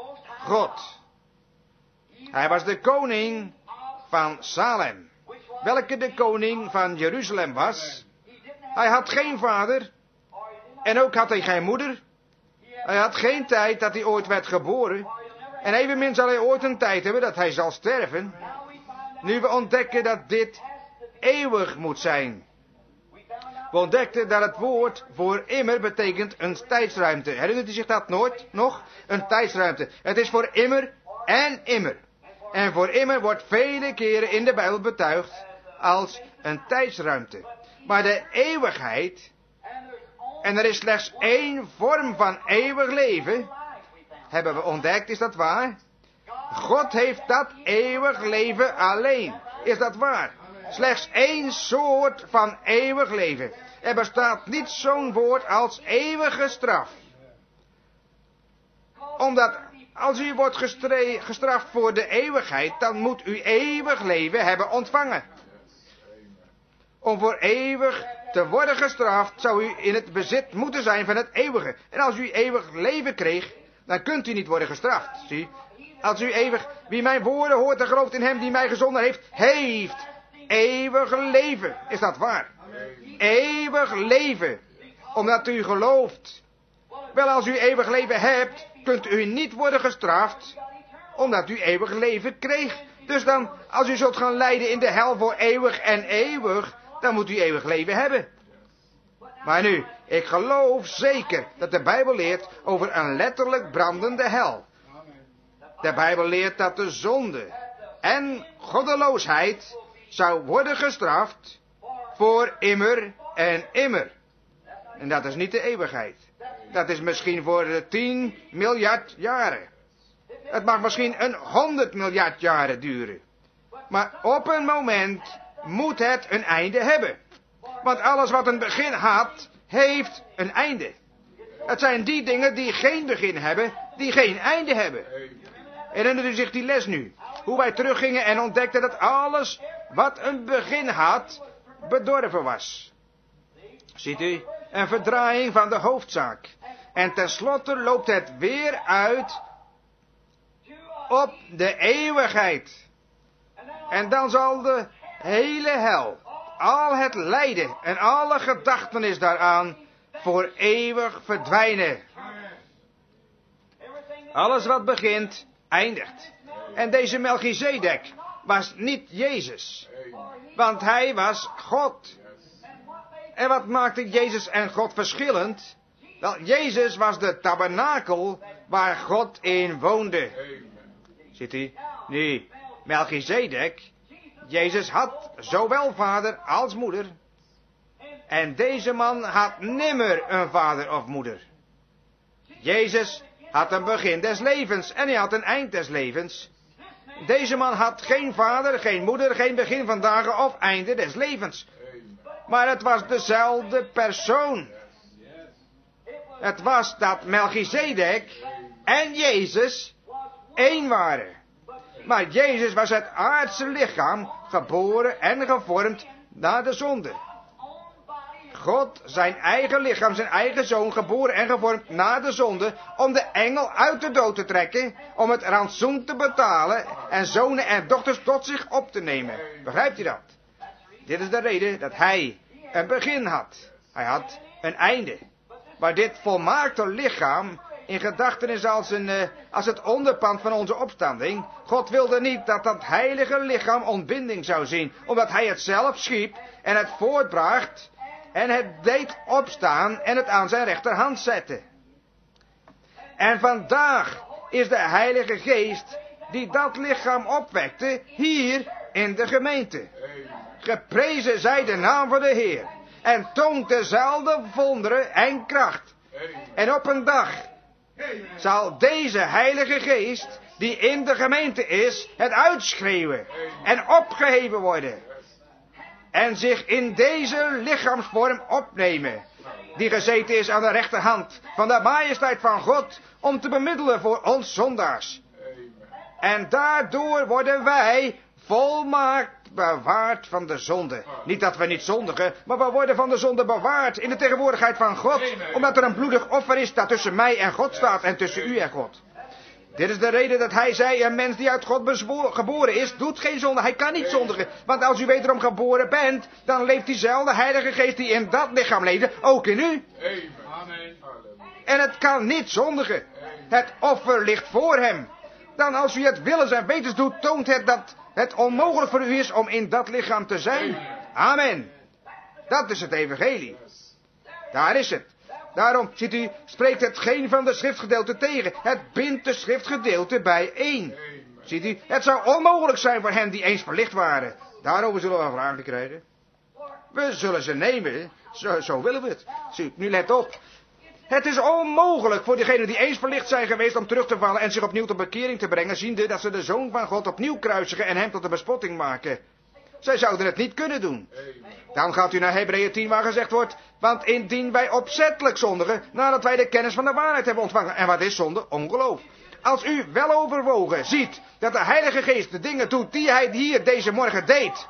God. Hij was de koning van Salem. Welke de koning van Jeruzalem was. Hij had geen vader. En ook had hij geen moeder. Hij had geen tijd dat hij ooit werd geboren. En evenmin zal hij ooit een tijd hebben dat hij zal sterven. Nu we ontdekken dat dit eeuwig moet zijn. We ontdekten dat het woord voor immer betekent een tijdsruimte. Herinnert u zich dat nooit nog? Een tijdsruimte. Het is voor immer en immer. En voor immer wordt vele keren in de Bijbel betuigd als een tijdsruimte. Maar de eeuwigheid, en er is slechts één vorm van eeuwig leven, hebben we ontdekt, is dat waar? God heeft dat eeuwig leven alleen. Is dat waar? Slechts één soort van eeuwig leven. Er bestaat niet zo'n woord als eeuwige straf. Omdat als u wordt gestre- gestraft voor de eeuwigheid, dan moet u eeuwig leven hebben ontvangen. Om voor eeuwig te worden gestraft, zou u in het bezit moeten zijn van het eeuwige. En als u eeuwig leven kreeg, dan kunt u niet worden gestraft. Zie, als u eeuwig, wie mijn woorden hoort en gelooft in hem die mij gezonden heeft, heeft eeuwig leven. Is dat waar? Eeuwig leven. Omdat u gelooft. Wel, als u eeuwig leven hebt, kunt u niet worden gestraft, omdat u eeuwig leven kreeg. Dus dan, als u zult gaan lijden in de hel voor eeuwig en eeuwig, dan moet u eeuwig leven hebben. Maar nu, ik geloof zeker dat de Bijbel leert over een letterlijk brandende hel. De Bijbel leert dat de zonde en goddeloosheid zou worden gestraft voor immer en immer. En dat is niet de eeuwigheid. Dat is misschien voor tien miljard jaren. Het mag misschien een honderd miljard jaren duren. Maar op een moment moet het een einde hebben. Want alles wat een begin had, heeft een einde. Het zijn die dingen die geen begin hebben, die geen einde hebben. Herinnert u zich die les nu? hoe wij teruggingen en ontdekten dat alles wat een begin had, bedorven was. Ziet u, een verdraaiing van de hoofdzaak. En tenslotte loopt het weer uit op de eeuwigheid. En dan zal de hele hel, al het lijden en alle gedachtenis daaraan voor eeuwig verdwijnen. Alles wat begint, eindigt. En deze Melchizedek was niet Jezus, want hij was God. En wat maakte Jezus en God verschillend? Wel, Jezus was de tabernakel waar God in woonde. Ziet u? Nu, Melchizedek, Jezus had zowel vader als moeder. En deze man had nimmer een vader of moeder. Jezus had een begin des levens en hij had een eind des levens. Deze man had geen vader, geen moeder, geen begin van dagen of einde des levens. Maar het was dezelfde persoon. Het was dat Melchizedek en Jezus één waren. Maar Jezus was het aardse lichaam, geboren en gevormd na de zonde. God, zijn eigen lichaam, zijn eigen zoon, geboren en gevormd na de zonde, om de engel uit de dood te trekken, om het rantsoen te betalen en zonen en dochters tot zich op te nemen. Begrijpt u dat? Dit is de reden dat hij een begin had. Hij had een einde. Maar dit volmaakte lichaam in gedachten is als, een, uh, als het onderpand van onze opstanding. God wilde niet dat dat heilige lichaam ontbinding zou zien, omdat hij het zelf schiep en het voortbracht en het deed opstaan en het aan zijn rechterhand zette. En vandaag is de Heilige Geest die dat lichaam opwekte hier in de gemeente. Geprezen zij de naam van de Heer en toont dezelfde wonderen en kracht. En op een dag zal deze Heilige Geest die in de gemeente is het uitschreeuwen en opgeheven worden. En zich in deze lichaamsvorm opnemen, die gezeten is aan de rechterhand van de majesteit van God, om te bemiddelen voor ons zondaars. En daardoor worden wij volmaakt bewaard van de zonde. Niet dat we niet zondigen, maar we worden van de zonde bewaard in de tegenwoordigheid van God, omdat er een bloedig offer is dat tussen mij en God staat en tussen u en God. Dit is de reden dat hij zei, een mens die uit God bezwo- geboren is, doet geen zonde. Hij kan niet zondigen. Want als u wederom geboren bent, dan leeft diezelfde Heilige Geest die in dat lichaam leefde, ook in u. Amen. En het kan niet zondigen. Het offer ligt voor hem. Dan als u het willens en wetens doet, toont het dat het onmogelijk voor u is om in dat lichaam te zijn. Amen. Dat is het evangelie. Daar is het. Daarom, ziet u, spreekt het geen van de schriftgedeelten tegen. Het bindt de schriftgedeelten bijeen. Ziet u, het zou onmogelijk zijn voor hen die eens verlicht waren. Daarover zullen we vragen krijgen. We zullen ze nemen, zo, zo willen we het. Ziet, nu let op. Het is onmogelijk voor diegenen die eens verlicht zijn geweest om terug te vallen en zich opnieuw tot bekering te brengen, ziende dat ze de Zoon van God opnieuw kruisigen en hem tot een bespotting maken. Zij zouden het niet kunnen doen. Dan gaat u naar Hebreeën tien waar gezegd wordt, want indien wij opzettelijk zondigen, nadat wij de kennis van de waarheid hebben ontvangen. En wat is zonde? Ongeloof. Als u wel overwogen ziet dat de Heilige Geest de dingen doet die hij hier deze morgen deed,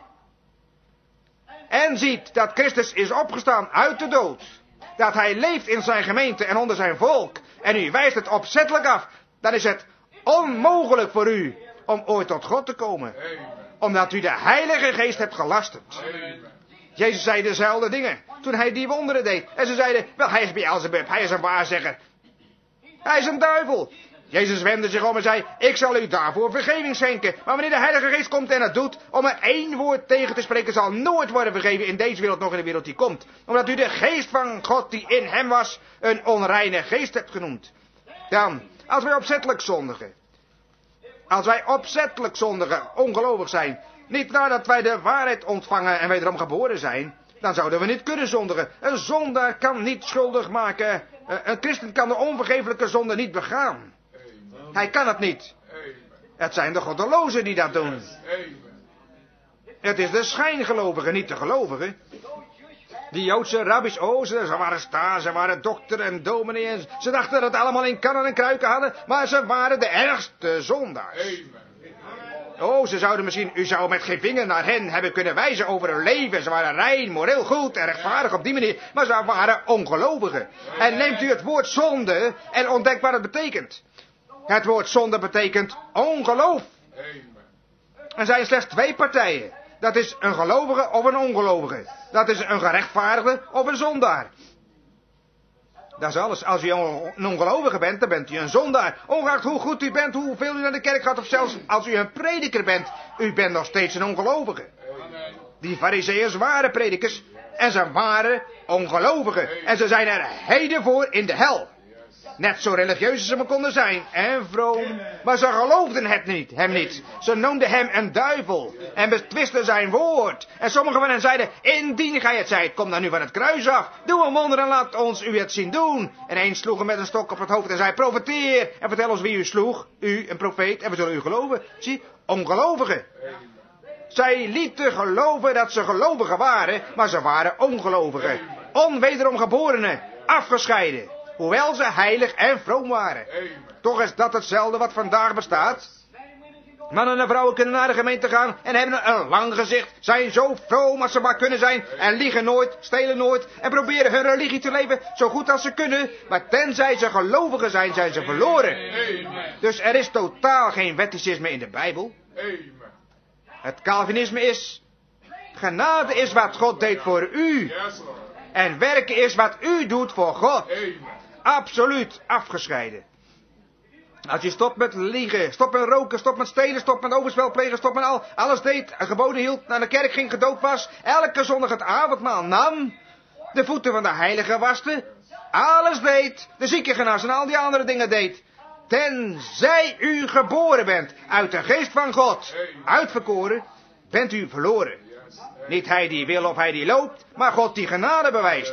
en ziet dat Christus is opgestaan uit de dood, dat hij leeft in zijn gemeente en onder zijn volk, en u wijst het opzettelijk af, dan is het onmogelijk voor u om ooit tot God te komen. Omdat u de Heilige Geest hebt gelasterd. Jezus zei dezelfde dingen toen hij die wonderen deed. En ze zeiden, wel, hij is Beelzebub, hij is een waarzegger. Hij is een duivel. Jezus wendde zich om en zei, ik zal u daarvoor vergeving schenken. Maar wanneer de Heilige Geest komt en het doet, om er één woord tegen te spreken, zal nooit worden vergeven in deze wereld, nog in de wereld die komt. Omdat u de geest van God die in hem was, een onreine geest hebt genoemd. Dan, als wij opzettelijk zondigen. Als wij opzettelijk zondigen, ongelovig zijn, niet nadat wij de waarheid ontvangen en wederom geboren zijn, dan zouden we niet kunnen zondigen. Een zondaar kan niet schuldig maken. Een christen kan de onvergeeflijke zonde niet begaan. Hij kan het niet. Het zijn de goddelozen die dat doen. Het is de schijngelovigen, niet de gelovigen. Die Joodse rabbis, oh, ze, ze waren staar, ze waren dokter en dominee. En ze dachten dat het allemaal in kannen en kruiken hadden, maar ze waren de ergste zondaars. Oh, ze zouden misschien, u zou met geen vinger naar hen hebben kunnen wijzen over hun leven. Ze waren rein, moreel goed en rechtvaardig op die manier, maar ze waren ongelovigen. En neemt u het woord zonde en ontdekt wat het betekent. Het woord zonde betekent ongeloof. Er zijn slechts twee partijen. Dat is een gelovige of een ongelovige. Dat is een gerechtvaardigde of een zondaar. Dat is alles. Als u een ongelovige bent, dan bent u een zondaar. Ongeacht hoe goed u bent, hoeveel u naar de kerk gaat, of zelfs als u een prediker bent, u bent nog steeds een ongelovige. Die farizeeërs waren predikers en ze waren ongelovigen. En ze zijn er heden voor in de hel. Net zo religieus als ze maar konden zijn. En vroom. Maar ze geloofden het niet, hem niet. Ze noemden hem een duivel. En betwisten zijn woord. En sommigen van hen zeiden, indien gij het zijt, kom dan nu van het kruis af. Doe een wonder en laat ons u het zien doen. En een sloeg hem met een stok op het hoofd en zei, profeteer. En vertel ons wie u sloeg. U, een profeet. En we zullen u geloven. Zie, ongelovigen. Zij lieten geloven dat ze gelovigen waren. Maar ze waren ongelovigen. Onwederom geborenen. Afgescheiden. Hoewel ze heilig en vroom waren. Toch is dat hetzelfde wat vandaag bestaat. Mannen en vrouwen kunnen naar de gemeente gaan en hebben een lang gezicht. Zijn zo vroom als ze maar kunnen zijn. En liegen nooit, stelen nooit. En proberen hun religie te leven zo goed als ze kunnen. Maar tenzij ze gelovigen zijn, zijn ze verloren. Dus er is totaal geen wetticisme in de Bijbel. Het Calvinisme is... genade is wat God deed voor u. En werken is wat u doet voor God. Absoluut afgescheiden. Als je stopt met liegen, stopt met roken, stopt met stelen, stopt met overspel plegen, stopt met al, alles deed, geboden hield, naar de kerk ging, gedoopt was, elke zondag het avondmaal nam, de voeten van de heilige waste, alles deed, de zieken genas en al die andere dingen deed. Tenzij u geboren bent uit de geest van God, uitverkoren, bent u verloren. Niet hij die wil of hij die loopt, maar God die genade bewijst.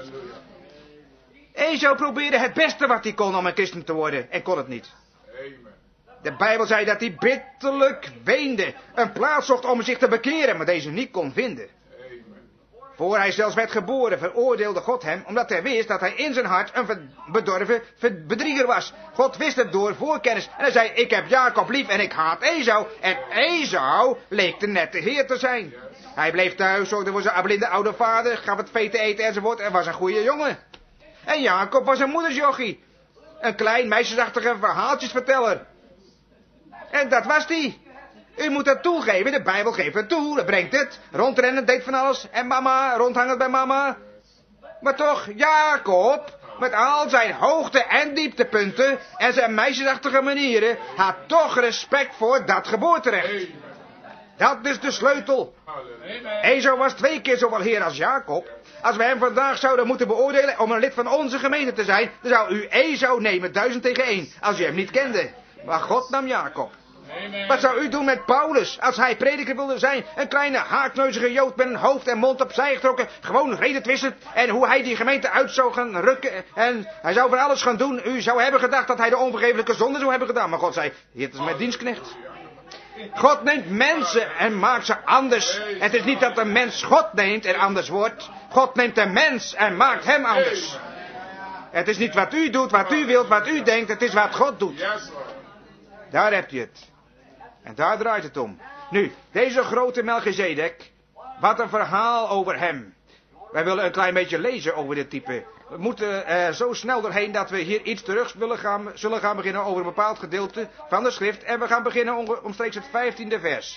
Esau probeerde het beste wat hij kon om een christen te worden en kon het niet. De Bijbel zei dat hij bitterlijk weende, een plaats zocht om zich te bekeren, maar deze niet kon vinden. Voor hij zelfs werd geboren veroordeelde God hem, omdat hij wist dat hij in zijn hart een bedorven bedrieger was. God wist het door voorkennis en hij zei, ik heb Jacob lief en ik haat Esau. En Esau leek de nette heer te zijn. Hij bleef thuis, zorgde voor zijn blinde oude vader, gaf het vee te eten enzovoort en was een goede jongen. En Jacob was een moedersjochie. Een klein meisjesachtige verhaaltjesverteller. En dat was die. U moet het toegeven, de Bijbel geeft het toe, dat brengt het. Rondrennen, deed van alles. En mama, rondhangen bij mama. Maar toch, Jacob, met al zijn hoogte- en dieptepunten en zijn meisjesachtige manieren, had toch respect voor dat geboorterecht. Dat is de sleutel. Esau was twee keer zoveel heer als Jacob. Als we hem vandaag zouden moeten beoordelen om een lid van onze gemeente te zijn, dan zou u Esau nemen, duizend tegen één, als u hem niet kende. Maar God nam Jacob. Wat zou u doen met Paulus, als hij prediker wilde zijn? Een kleine haakneuzige jood met een hoofd en mond opzij getrokken, gewoon redetwistend. En hoe hij die gemeente uit zou gaan rukken. En hij zou van alles gaan doen. U zou hebben gedacht dat hij de onvergeeflijke zonde zou hebben gedaan. Maar God zei, dit is mijn dienstknecht. God neemt mensen en maakt ze anders. Het is niet dat een mens God neemt en anders wordt. God neemt een mens en maakt hem anders. Het is niet wat u doet, wat u wilt, wat u denkt. Het is wat God doet. Daar hebt u het. En daar draait het om. Nu, deze grote Melchizedek. Wat een verhaal over hem. Wij willen een klein beetje lezen over dit type. We moeten er zo snel doorheen dat we hier iets terug willen gaan, zullen gaan beginnen over een bepaald gedeelte van de schrift. En we gaan beginnen omstreeks het vijftiende vers.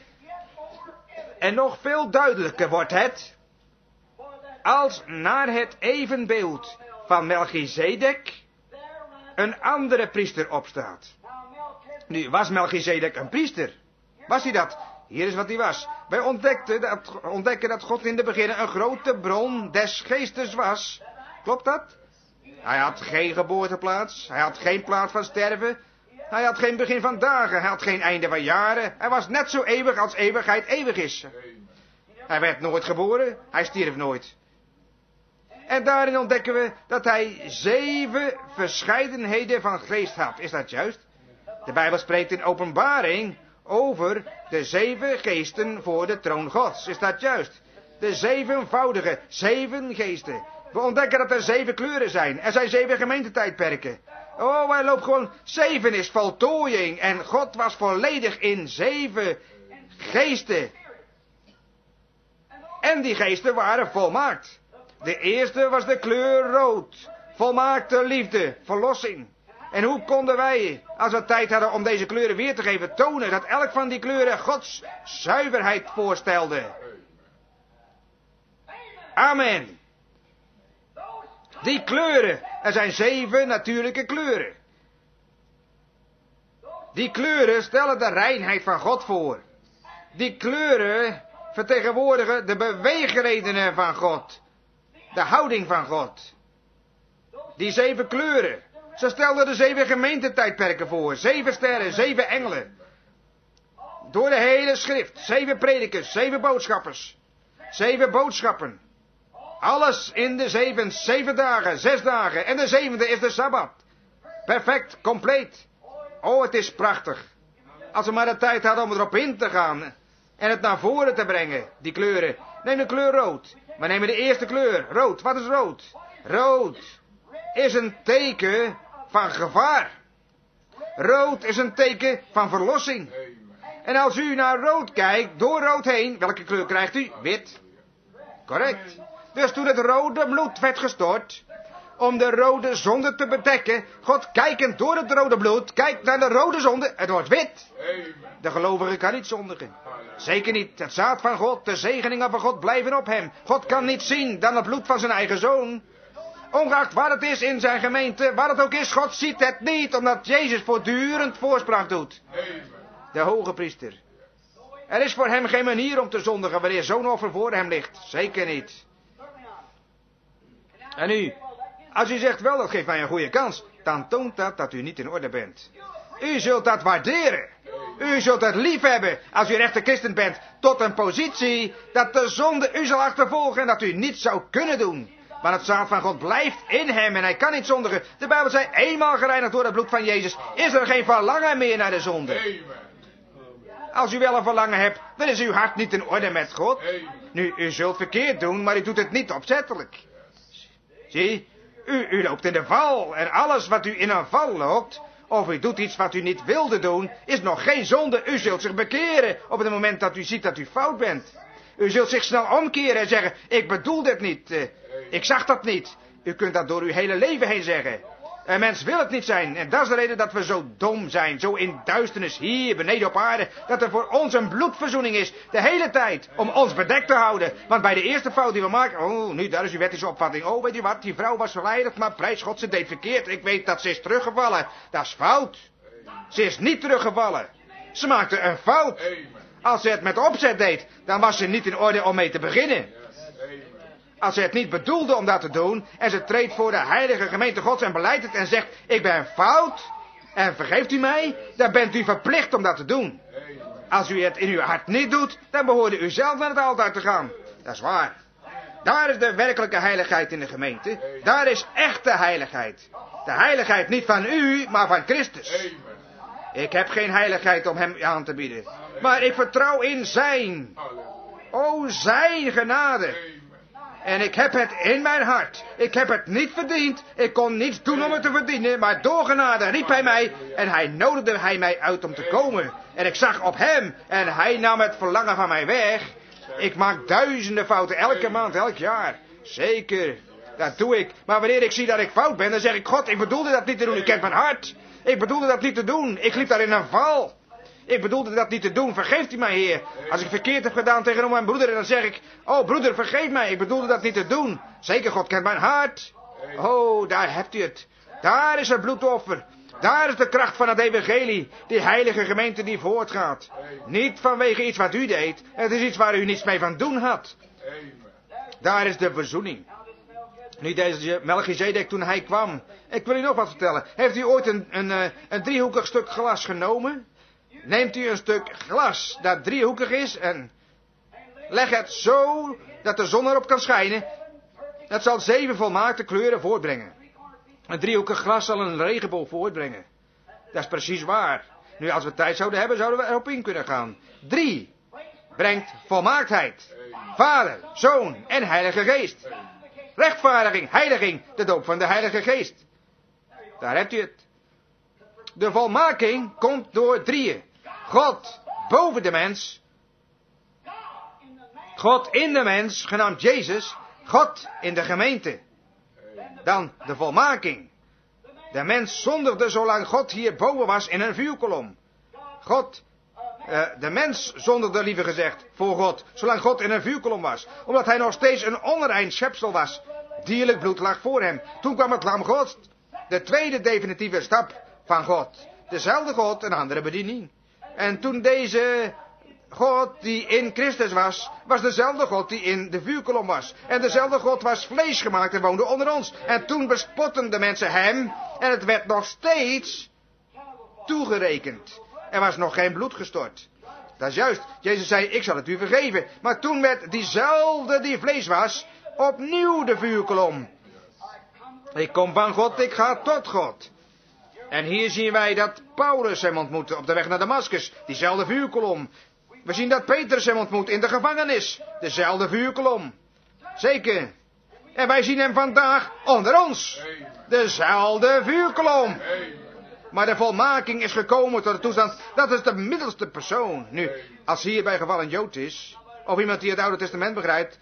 En nog veel duidelijker wordt het, als naar het evenbeeld van Melchizedek een andere priester opstaat. Nu, was Melchizedek een priester? Was hij dat? Hier is wat hij was. Wij ontdekten dat, ontdekken dat God in de beginnen een grote bron des geestes was. Klopt dat? Hij had geen geboorteplaats. Hij had geen plaats van sterven. Hij had geen begin van dagen. Hij had geen einde van jaren. Hij was net zo eeuwig als eeuwigheid eeuwig is. Hij werd nooit geboren. Hij stierf nooit. En daarin ontdekken we dat hij zeven verscheidenheden van geest had. Is dat juist? De Bijbel spreekt in Openbaring over de zeven geesten voor de troon Gods. Is dat juist? De zevenvoudige, zeven geesten. We ontdekken dat er zeven kleuren zijn. Er zijn zeven gemeentetijdperken. Oh, hij loopt gewoon. Zeven is voltooiing. En God was volledig in zeven geesten. En die geesten waren volmaakt. De eerste was de kleur rood. Volmaakte liefde, verlossing. En hoe konden wij, als we tijd hadden om deze kleuren weer te geven, tonen dat elk van die kleuren Gods zuiverheid voorstelde? Amen. Die kleuren, er zijn zeven natuurlijke kleuren. Die kleuren stellen de reinheid van God voor. Die kleuren vertegenwoordigen de beweegredenen van God. De houding van God. Die zeven kleuren. Ze stelden de zeven gemeentetijdperken voor. Zeven sterren, zeven engelen. Door de hele schrift. Zeven predikers, zeven boodschappers. Zeven boodschappen. Alles in de zeven, zeven dagen, zes dagen. En de zevende is de Sabbat. Perfect, compleet. Oh, het is prachtig. Als we maar de tijd hadden om erop in te gaan. En het naar voren te brengen, die kleuren. Neem de kleur rood. We nemen de eerste kleur, rood. Wat is rood? Rood is een teken van gevaar. Rood is een teken van verlossing. En als u naar rood kijkt, door rood heen, welke kleur krijgt u? Wit. Correct. Dus toen het rode bloed werd gestort, om de rode zonde te bedekken, God kijkend door het rode bloed, kijkt naar de rode zonde, het wordt wit. De gelovige kan niet zondigen. Zeker niet. Het zaad van God, de zegeningen van God blijven op hem. God kan niet zien dan het bloed van zijn eigen zoon. Ongeacht waar het is in zijn gemeente, waar het ook is, God ziet het niet, omdat Jezus voortdurend voorspraak doet. De hoge priester. Er is voor hem geen manier om te zondigen wanneer zo'n offer voor hem ligt. Zeker niet. En u, als u zegt wel, dat geeft mij een goede kans, dan toont dat dat u niet in orde bent. U zult dat waarderen. U zult het lief hebben als u een echte christen bent, tot een positie dat de zonde u zal achtervolgen en dat u niet zou kunnen doen. Maar het zaad van God blijft in hem en hij kan niet zondigen. De Bijbel zei, eenmaal gereinigd door het bloed van Jezus, is er geen verlangen meer naar de zonde. Als u wel een verlangen hebt, dan is uw hart niet in orde met God. Nu, u zult verkeerd doen, maar u doet het niet opzettelijk. Zie, u, u loopt in de val en alles wat u in een val loopt, of u doet iets wat u niet wilde doen, is nog geen zonde. U zult zich bekeren op het moment dat u ziet dat u fout bent. U zult zich snel omkeren en zeggen, ik bedoel dit niet, uh, ik zag dat niet. U kunt dat door uw hele leven heen zeggen. Een mens wil het niet zijn. En dat is de reden dat we zo dom zijn. Zo in duisternis hier beneden op aarde. Dat er voor ons een bloedverzoening is. De hele tijd. Om ons bedekt te houden. Want bij de eerste fout die we maken. Oh, nu daar is uw wettische opvatting. Oh, weet je wat. Die vrouw was verleiderd. Maar prijs God, ze deed verkeerd. Ik weet dat ze is teruggevallen. Dat is fout. Ze is niet teruggevallen. Ze maakte een fout. Als ze het met opzet deed. Dan was ze niet in orde om mee te beginnen. Als ze het niet bedoelde om dat te doen, en ze treedt voor de heilige gemeente Gods en beleidt het en zegt, ik ben fout, en vergeeft u mij, dan bent u verplicht om dat te doen. Als u het in uw hart niet doet, dan behoorde u zelf naar het altaar te gaan. Dat is waar. Daar is de werkelijke heiligheid in de gemeente. Daar is echte heiligheid. De heiligheid niet van u, maar van Christus. Ik heb geen heiligheid om hem aan te bieden. Maar ik vertrouw in zijn. O, zijn genade. En ik heb het in mijn hart. Ik heb het niet verdiend. Ik kon niets doen om het te verdienen. Maar door genade riep hij mij. En hij nodigde hij mij uit om te komen. En ik zag op hem. En hij nam het verlangen van mij weg. Ik maak duizenden fouten. Elke maand, elk jaar. Zeker. Dat doe ik. Maar wanneer ik zie dat ik fout ben. Dan zeg ik, God, ik bedoelde dat niet te doen. U kent mijn hart. Ik bedoelde dat niet te doen. Ik liep daar in een val. Ik bedoelde dat niet te doen. Vergeeft u mij, Heer. Als ik verkeerd heb gedaan tegenover mijn broeder, dan zeg ik, oh broeder, vergeef mij. Ik bedoelde dat niet te doen. Zeker, God kent mijn hart. Oh, daar hebt u het. Daar is het bloedoffer. Daar is de kracht van het evangelie. Die heilige gemeente die voortgaat. Niet vanwege iets wat u deed. Het is iets waar u niets mee van doen had. Daar is de verzoening. Nu deze Melchizedek toen hij kwam. Ik wil u nog wat vertellen. Heeft u ooit een, een, een driehoekig stuk glas genomen? Neemt u een stuk glas dat driehoekig is en leg het zo dat de zon erop kan schijnen. Dat zal zeven volmaakte kleuren voortbrengen. Een driehoekig glas zal een regenboog voortbrengen. Dat is precies waar. Nu, als we tijd zouden hebben, zouden we erop in kunnen gaan. Drie brengt volmaaktheid. Vader, Zoon en Heilige Geest. Rechtvaardiging, heiliging, de doop van de Heilige Geest. Daar hebt u het. De volmaking komt door drieën. God boven de mens, God in de mens, genaamd Jezus. God in de gemeente. Dan de volmaking. De mens zondigde zolang God hierboven was in een vuurkolom. God, uh, de mens zondigde liever gezegd voor God, zolang God in een vuurkolom was. Omdat hij nog steeds een onrein schepsel was. Dierlijk bloed lag voor hem. Toen kwam het lam God. De tweede definitieve stap van God. Dezelfde God, een andere bediening. En toen deze God die in Christus was, was dezelfde God die in de vuurkolom was. En dezelfde God was vlees gemaakt en woonde onder ons. En toen bespotten de mensen hem. En het werd nog steeds toegerekend. Er was nog geen bloed gestort. Dat is juist. Jezus zei, ik zal het u vergeven. Maar toen werd diezelfde die vlees was, opnieuw de vuurkolom. Ik kom van God, ik ga tot God. En hier zien wij dat Paulus hem ontmoette op de weg naar Damascus. Diezelfde vuurkolom. We zien dat Petrus hem ontmoet in de gevangenis. Dezelfde vuurkolom. Zeker. En wij zien hem vandaag onder ons. Dezelfde vuurkolom. Maar de volmaking is gekomen tot de toestand. Dat is de middelste persoon. Nu, als hier bij geval een Jood is. Of iemand die het Oude Testament begrijpt.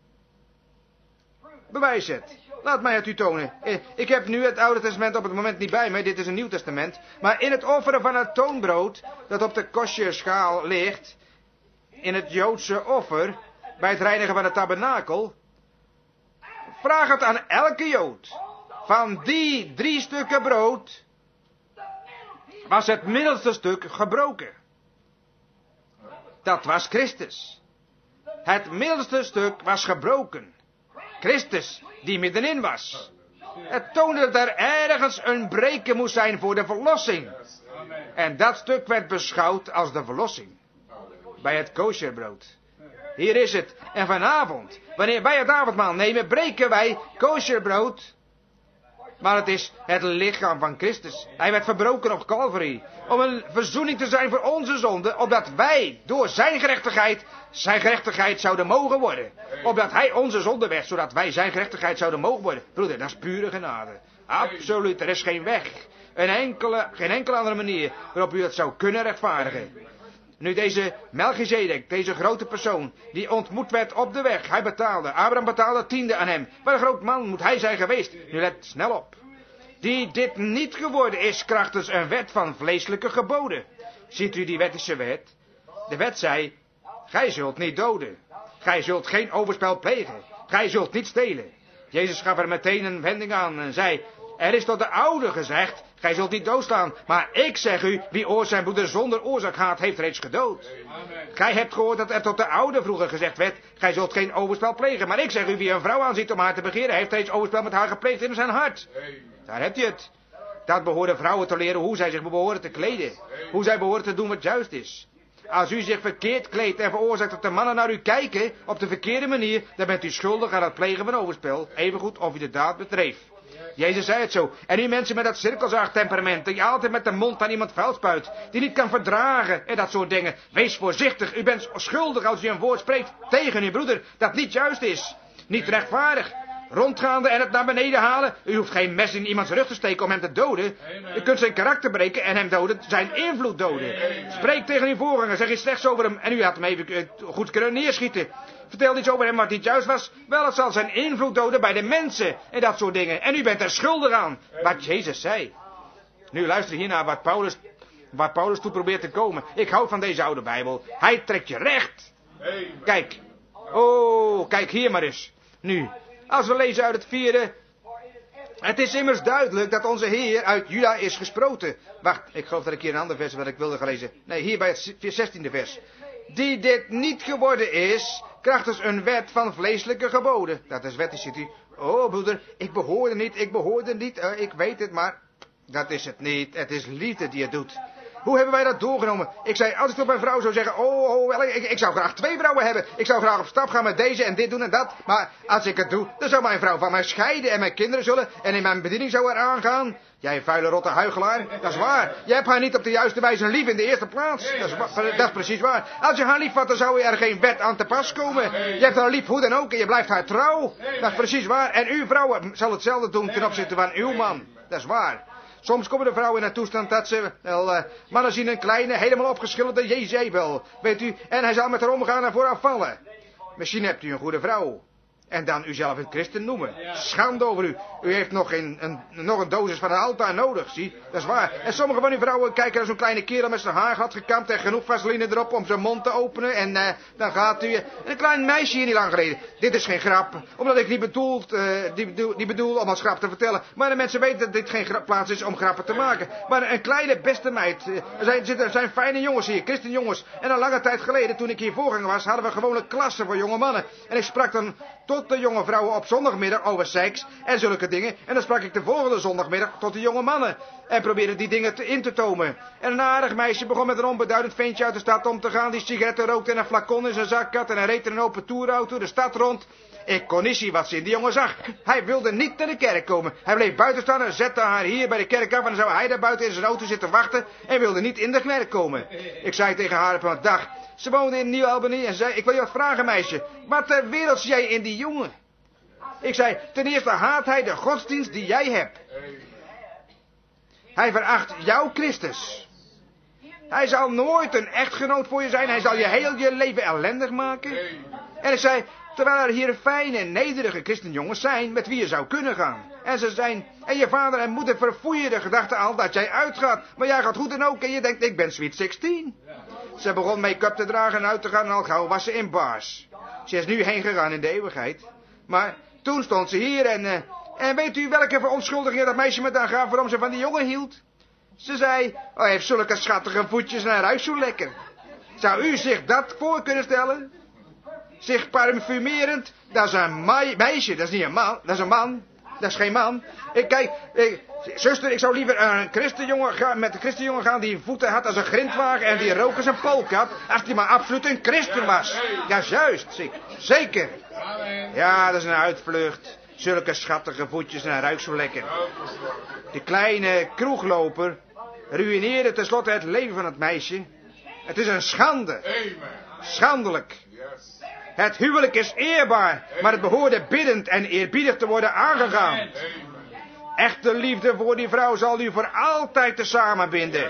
Bewijs het. Laat mij het u tonen. Ik heb nu het Oude Testament op het moment niet bij mij. Dit is een Nieuw Testament. Maar in het offeren van het toonbrood. Dat op de kosherschaal ligt. In het Joodse offer. Bij het reinigen van het tabernakel. Vraag het aan elke Jood. Van die drie stukken brood. Was het middelste stuk gebroken. Dat was Christus. Het middelste stuk was gebroken. Christus, die middenin was. Het toonde dat er ergens een breken moest zijn voor de verlossing. En dat stuk werd beschouwd als de verlossing. Bij het kosherbrood. Hier is het. En vanavond, wanneer wij het avondmaal nemen, breken wij kosherbrood. Maar het is het lichaam van Christus. Hij werd verbroken op Calvary. Om een verzoening te zijn voor onze zonde. Opdat wij door zijn gerechtigheid, zijn gerechtigheid zouden mogen worden. Opdat hij onze zonde werd, zodat wij zijn gerechtigheid zouden mogen worden. Broeder, dat is pure genade. Absoluut, er is geen weg. Een enkele, geen enkele andere manier waarop u het zou kunnen rechtvaardigen. Nu deze Melchizedek, deze grote persoon, die ontmoet werd op de weg. Hij betaalde, Abraham betaalde tiende aan hem. Wat een groot man moet hij zijn geweest. Nu let snel op. Die dit niet geworden is krachtens een wet van vleeselijke geboden. Ziet u die wettische wet? De wet zei, gij zult niet doden. Gij zult geen overspel plegen. Gij zult niet stelen. Jezus gaf er meteen een wending aan en zei, er is tot de oude gezegd, gij zult niet doodslaan. Maar ik zeg u, wie oor zijn broeder zonder oorzaak haat, heeft reeds gedood. Amen. Gij hebt gehoord dat er tot de oude vroeger gezegd werd, gij zult geen overspel plegen. Maar ik zeg u, wie een vrouw aanziet om haar te begeren, heeft reeds overspel met haar gepleegd in zijn hart. Amen. Daar heb je het. Dat behoren vrouwen te leren hoe zij zich behoren te kleden. Hoe zij behoren te doen wat juist is. Als u zich verkeerd kleedt en veroorzaakt dat de mannen naar u kijken op de verkeerde manier, dan bent u schuldig aan het plegen van overspel, evengoed of u de daad bedreef. Jezus zei het zo. En u mensen met dat cirkelzaagtemperament, die altijd met de mond aan iemand vuil spuit, die niet kan verdragen en dat soort dingen. Wees voorzichtig, u bent schuldig als u een woord spreekt tegen uw broeder dat niet juist is. Niet rechtvaardig. Rondgaande en het naar beneden halen. U hoeft geen mes in iemands rug te steken om hem te doden. U kunt zijn karakter breken en hem doden, zijn invloed doden. Spreek tegen uw voorganger, zeg iets slechts over hem en u had hem even goed kunnen neerschieten. Vertel iets over hem wat niet juist was. Wel, het zal zijn invloed doden bij de mensen en dat soort dingen. En u bent er schuldig aan, wat Jezus zei. Nu luister hier naar wat Paulus, waar Paulus toe probeert te komen. Ik houd van deze oude Bijbel. Hij trekt je recht. Kijk. Oh, kijk hier maar eens. Nu. Als we lezen uit het vierde. Het is immers duidelijk dat onze Heer uit Juda is gesproten. Wacht, ik geloof dat ik hier een ander vers wat ik wilde gelezen. Nee, hier bij het zestiende vers. Die dit niet geworden is, krachtens een wet van vleeselijke geboden. Dat is wet, ziet u. Oh broeder, ik behoorde niet, ik behoorde niet, uh, ik weet het, maar dat is het niet. Het is liefde die het doet. Hoe hebben wij dat doorgenomen? Ik zei, als ik tot mijn vrouw zou zeggen, oh, oh wel, ik, ik zou graag twee vrouwen hebben. Ik zou graag op stap gaan met deze en dit doen en dat. Maar als ik het doe, dan zou mijn vrouw van mij scheiden en mijn kinderen zullen en in mijn bediening zou er aangaan. Jij vuile rotte huigelaar, dat is waar. Je hebt haar niet op de juiste wijze lief in de eerste plaats. Dat is, dat is precies waar. Als je haar lief had, dan zou er geen wet aan te pas komen. Je hebt haar lief hoe dan ook en je blijft haar trouw. Dat is precies waar. En uw vrouw zal hetzelfde doen ten opzichte van uw man. Dat is waar. Soms komen de vrouwen in een toestand dat ze, wel, uh, mannen zien een kleine, helemaal opgeschilderde Jezebel, weet u, en hij zal met haar omgaan en vooraf vallen. Misschien hebt u een goede vrouw. En dan uzelf een christen noemen. Schande over u. U heeft nog een, een, nog een dosis van een altaar nodig, zie. Dat is waar. En sommige van uw vrouwen kijken naar zo'n kleine kerel met zijn haar glad gekamd en genoeg vaseline erop om zijn mond te openen. En uh, dan gaat u... Een klein meisje hier niet lang geleden. Dit is geen grap. Omdat ik niet bedoel, uh, die bedoel, die bedoel om als grap te vertellen. Maar de mensen weten dat dit geen grap, plaats is om grappen te maken. Maar een kleine beste meid. Uh, er, zijn, er zijn fijne jongens hier, christenjongens. En een lange tijd geleden, toen ik hier voorganger was, hadden we gewoon een klasse voor jonge mannen. En ik sprak dan tot de jonge vrouwen op zondagmiddag over seks en zulke dingen. En dan sprak ik de volgende zondagmiddag tot de jonge mannen. En probeerde die dingen te, in te tomen. En een aardig meisje begon met een onbeduidend ventje uit de stad om te gaan. Die sigaretten rookte en een flacon in zijn zak had. En hij reed in een open toerauto de stad rond. Ik kon niet zien wat ze in die jongen zag. Hij wilde niet naar de kerk komen. Hij bleef buiten staan en zette haar hier bij de kerk af. En dan zou hij daar buiten in zijn auto zitten wachten. En wilde niet in de kerk komen. Ik zei tegen haar op een dag. Ze woonde in Nieuw-Albany en zei, ik wil je wat vragen, meisje. Wat ter wereld zie jij in die jongen? Ik zei, ten eerste haat hij de godsdienst die jij hebt. Hij veracht jouw Christus. Hij zal nooit een echtgenoot voor je zijn. Hij zal je heel je leven ellendig maken. En ik zei, terwijl er hier fijne, nederige christenjongens zijn met wie je zou kunnen gaan. En ze zijn, en je vader en moeder verfoeien de gedachte al dat jij uitgaat. Maar jij gaat goed en ook en je denkt, ik ben sweet zestien. Ze begon make-up te dragen en uit te gaan en al gauw was ze in bars. Ze is nu heen gegaan in de eeuwigheid. Maar toen stond ze hier en... Uh, en weet u welke verontschuldiging dat meisje met haar gaf waarom ze van die jongen hield? Ze zei, oh, hij heeft zulke schattige voetjes en hij ruikt zo lekker. Zou u zich dat voor kunnen stellen? Zich parfumerend, dat is een meisje, dat is niet een man, dat is een man. Dat is geen man. Ik kijk, ik, zuster, ik zou liever een christenjongen gaan, met een christenjongen gaan die voeten had als een grindwagen en die rook als een polkat, als die maar absoluut een christen was. Ja, juist, zeker. Ja, dat is een uitvlucht. Zulke schattige voetjes en hij ruikt zo lekker. De kleine kroegloper ruïneerde tenslotte het leven van het meisje. Het is een schande. Schandelijk. Het huwelijk is eerbaar, maar het behoorde biddend en eerbiedig te worden aangegaan. Echte liefde voor die vrouw zal u voor altijd tezamen binden.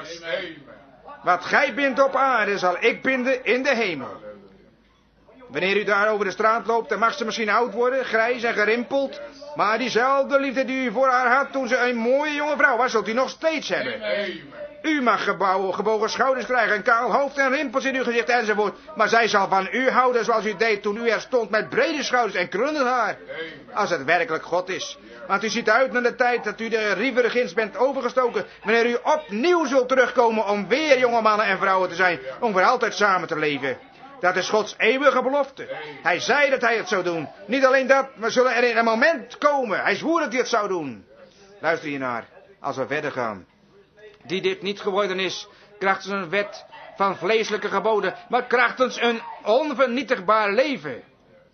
Wat gij bindt op aarde, zal ik binden in de hemel. Wanneer u daar over de straat loopt, dan mag ze misschien oud worden, grijs en gerimpeld. Maar diezelfde liefde die u voor haar had toen ze een mooie jonge vrouw was, zult u nog steeds hebben. U mag gebouwen, gebogen schouders krijgen, een kaal hoofd en rimpels in uw gezicht enzovoort. Maar zij zal van u houden zoals u deed toen u er stond met brede schouders en krullend haar. Als het werkelijk God is. Want u ziet uit naar de tijd dat u de rievergins bent overgestoken. Wanneer u opnieuw zult terugkomen om weer jonge mannen en vrouwen te zijn. Om voor altijd samen te leven. Dat is Gods eeuwige belofte. Hij zei dat hij het zou doen. Niet alleen dat, maar zullen er in een moment komen. Hij zwoer dat hij het zou doen. Luister hiernaar, als we verder gaan. Die dit niet geworden is, krachtens een wet van vleeselijke geboden, maar krachtens een onvernietigbaar leven.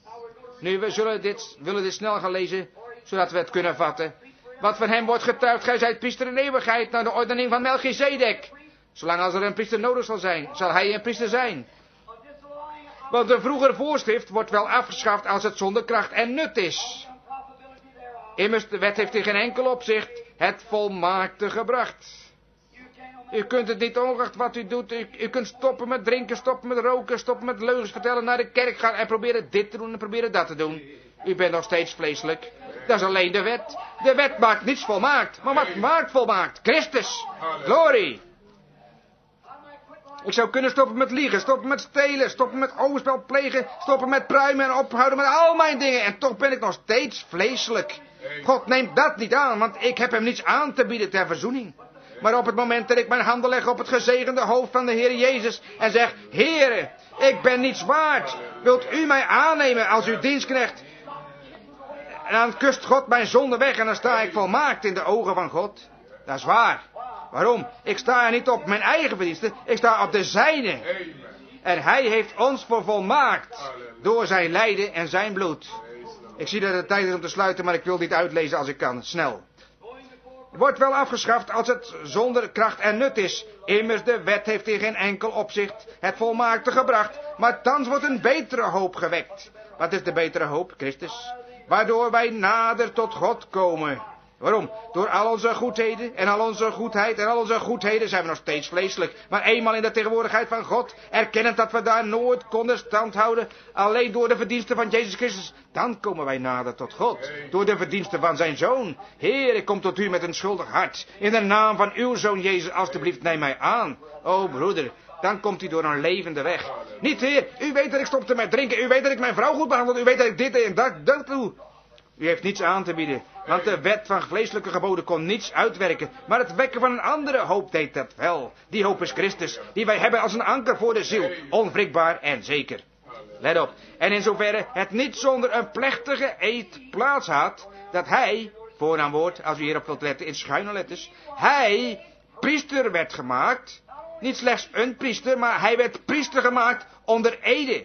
Nu, we zullen dit, willen dit snel gaan lezen, zodat we het kunnen vatten. Wat van hem wordt getuigd, gij zijt priester in eeuwigheid, naar de ordening van Melchizedek. Zolang als er een priester nodig zal zijn, zal hij een priester zijn. Want een vroeger voorschrift wordt wel afgeschaft als het zonder kracht en nut is. Immers, de wet heeft in geen enkel opzicht het volmaakte gebracht. U kunt het niet ongeacht wat u doet. U, u kunt stoppen met drinken, stoppen met roken, stoppen met leugens vertellen, naar de kerk gaan en proberen dit te doen en proberen dat te doen. U bent nog steeds vleeselijk. Dat is alleen de wet. De wet maakt niets volmaakt. Maar wat maakt volmaakt? Christus. Glorie. Ik zou kunnen stoppen met liegen, stoppen met stelen, stoppen met overspel plegen, stoppen met pruimen en ophouden met al mijn dingen. En toch ben ik nog steeds vleeselijk. God neemt dat niet aan, want ik heb hem niets aan te bieden ter verzoening. Maar op het moment dat ik mijn handen leg op het gezegende hoofd van de Heer Jezus en zeg, Heere, ik ben niets waard. Wilt u mij aannemen als uw dienstknecht? En dan kust God mijn zonde weg en dan sta ik volmaakt in de ogen van God. Dat is waar. Waarom? Ik sta er niet op mijn eigen verdiensten, ik sta op de zijne. En hij heeft ons vervolmaakt door zijn lijden en zijn bloed. Ik zie dat het tijd is om te sluiten, maar ik wil dit uitlezen als ik kan. Snel. Wordt wel afgeschaft als het zonder kracht en nut is. Immers de wet heeft in geen enkel opzicht het volmaakte gebracht. Maar thans wordt een betere hoop gewekt. Wat is de betere hoop, Christus? Waardoor wij nader tot God komen. Waarom? Door al onze goedheden en al onze goedheid en al onze goedheden zijn we nog steeds vleeselijk. Maar eenmaal in de tegenwoordigheid van God, erkennend dat we daar nooit konden standhouden, alleen door de verdiensten van Jezus Christus, dan komen wij nader tot God. Door de verdiensten van zijn Zoon. Heer, ik kom tot u met een schuldig hart. In de naam van uw Zoon Jezus, alstublieft neem mij aan. O broeder, dan komt u door een levende weg. Niet, Heer, u weet dat ik stopte met drinken, u weet dat ik mijn vrouw goed behandel, u weet dat ik dit en dat, dat doe. U heeft niets aan te bieden, want de wet van vleeselijke geboden kon niets uitwerken, maar het wekken van een andere hoop deed dat wel. Die hoop is Christus, die wij hebben als een anker voor de ziel, onwrikbaar en zeker. Let op, en in zoverre het niet zonder een plechtige eed plaats had, dat hij, voornaamwoord, als u hierop wilt letten, in schuine letters, hij priester werd gemaakt, niet slechts een priester, maar hij werd priester gemaakt onder ede.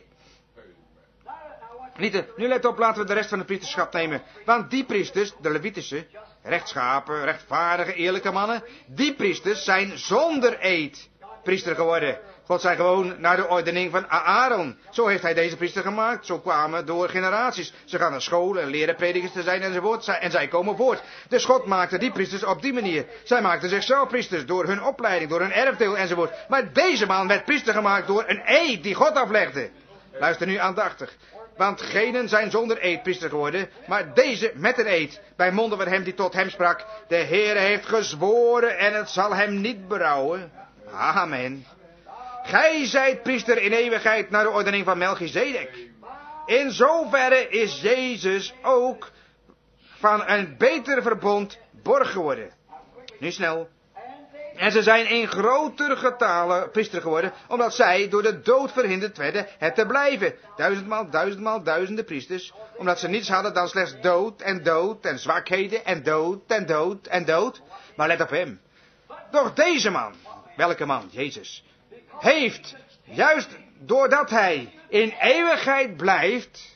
Niet, nu let op, laten we de rest van het priesterschap nemen. Want die priesters, de Levitische, rechtschapen, rechtvaardige, eerlijke mannen, die priesters zijn zonder eed priester geworden. God zei gewoon naar de ordening van Aaron. Zo heeft hij deze priester gemaakt. Zo kwamen door generaties. Ze gaan naar school en leren predikers te zijn enzovoort. En zij komen voort. Dus God maakte die priesters op die manier. Zij maakten zichzelf priesters door hun opleiding, door hun erfdeel enzovoort. Maar deze man werd priester gemaakt door een eed die God aflegde. Luister nu aandachtig. Want genen zijn zonder eed priester geworden, maar deze met een eed. Bij monden van hem die tot hem sprak. De Heere heeft gezworen en het zal hem niet berouwen. Amen. Gij zijt priester in eeuwigheid naar de ordening van Melchizedek. In zoverre is Jezus ook van een beter verbond borg geworden. Nu snel. En ze zijn in groter getale priester geworden, omdat zij door de dood verhinderd werden het te blijven. Duizendmaal, duizendmaal, duizenden priesters, omdat ze niets hadden dan slechts dood en dood en zwakheden en dood en dood en dood. Maar let op hem. Doch deze man, welke man? Jezus, heeft, juist doordat hij in eeuwigheid blijft,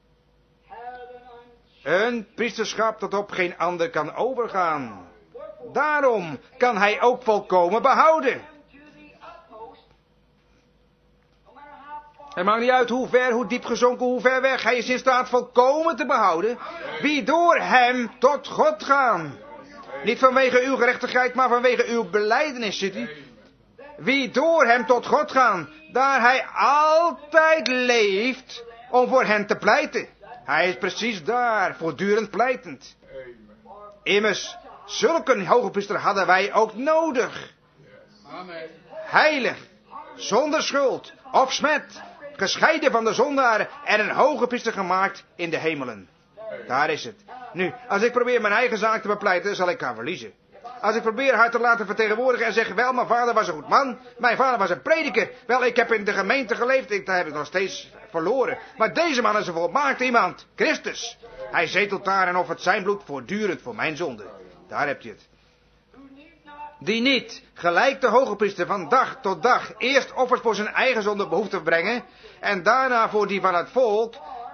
een priesterschap dat op geen ander kan overgaan. Daarom kan hij ook volkomen behouden. Het maakt niet uit hoe ver, hoe diep gezonken, hoe ver weg. Hij is in staat volkomen te behouden. Wie door hem tot God gaan. Niet vanwege uw gerechtigheid, maar vanwege uw belijdenis, ziet u. Wie door hem tot God gaan. Daar hij altijd leeft om voor hen te pleiten. Hij is precies daar, voortdurend pleitend. Immers, zulke een hoge priester hadden wij ook nodig. Heilig, zonder schuld of smet, gescheiden van de zondaren en een hoge priester gemaakt in de hemelen. Daar is het. Nu, als ik probeer mijn eigen zaak te bepleiten, zal ik haar verliezen. Als ik probeer haar te laten vertegenwoordigen en zeg, wel, mijn vader was een goed man, mijn vader was een prediker. Wel, ik heb in de gemeente geleefd, ik, daar heb ik nog steeds verloren. Maar deze man is een volmaakt iemand, Christus. Hij zetelt daar en offert zijn bloed voortdurend voor mijn zonde. Daar heb je het. Die niet, gelijk de hogepriester van dag tot dag, eerst offers voor zijn eigen zonde behoeft te brengen, en daarna voor die van het volk.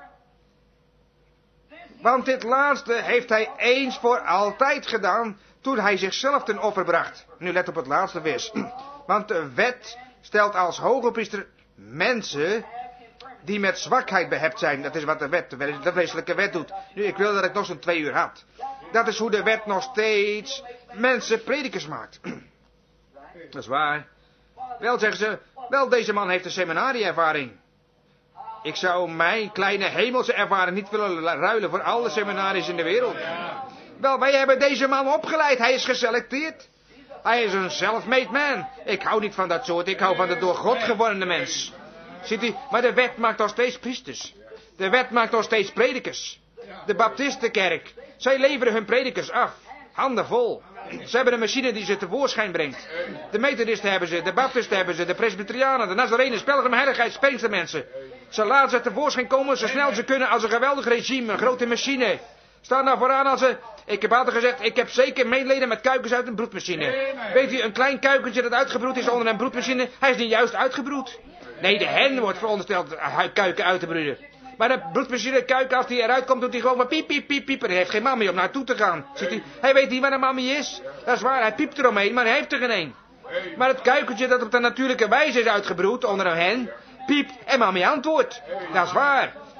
Want dit laatste heeft hij eens voor altijd gedaan, toen hij zichzelf ten offer bracht. Nu let op het laatste vers. Want de wet stelt als hogepriester mensen die met zwakheid behept zijn. Dat is wat de wet, de vleeselijke wet doet. Nu, ik wil dat ik nog zo'n twee uur had. Dat is hoe de wet nog steeds mensen predikers maakt. Dat is waar. Wel, zeggen ze, wel, deze man heeft een seminarieervaring. Ik zou mijn kleine hemelse ervaring niet willen ruilen voor alle seminaries in de wereld. Wel, wij hebben deze man opgeleid. Hij is geselecteerd. Hij is een self-made man. Ik hou niet van dat soort. Ik hou van de door God geworden mens. Ziet u, maar de wet maakt nog steeds priesters. De wet maakt nog steeds predikers. De Baptistenkerk, zij leveren hun predikers af. Handen vol. Ze hebben een machine die ze tevoorschijn brengt. De Methodisten hebben ze, de Baptisten hebben ze, de Presbyterianen, de Nazareners, Pelgrim, Heiligheid, Pinkstermensen. Ze laten ze tevoorschijn komen zo snel ze kunnen als een geweldig regime, een grote machine. Staan daar vooraan als ze... Ik heb altijd gezegd, ik heb zeker meeleden met kuikens uit een broedmachine. Weet u, een klein kuikentje dat uitgebroed is onder een broedmachine, hij is niet juist uitgebroed. Nee, de hen wordt verondersteld kuiken uit te broeden. Maar de broedmachine kuiken, als hij eruit komt, doet hij gewoon maar piep, piep, piep, piep. En hij heeft geen mammy om naartoe te gaan. Ziet u, hij weet niet waar een mammy is. Dat is waar, hij piept eromheen, maar hij heeft er geen een. Maar het kuikentje dat op de natuurlijke wijze is uitgebroed onder een hen, piept en mammy antwoordt. Dat is waar.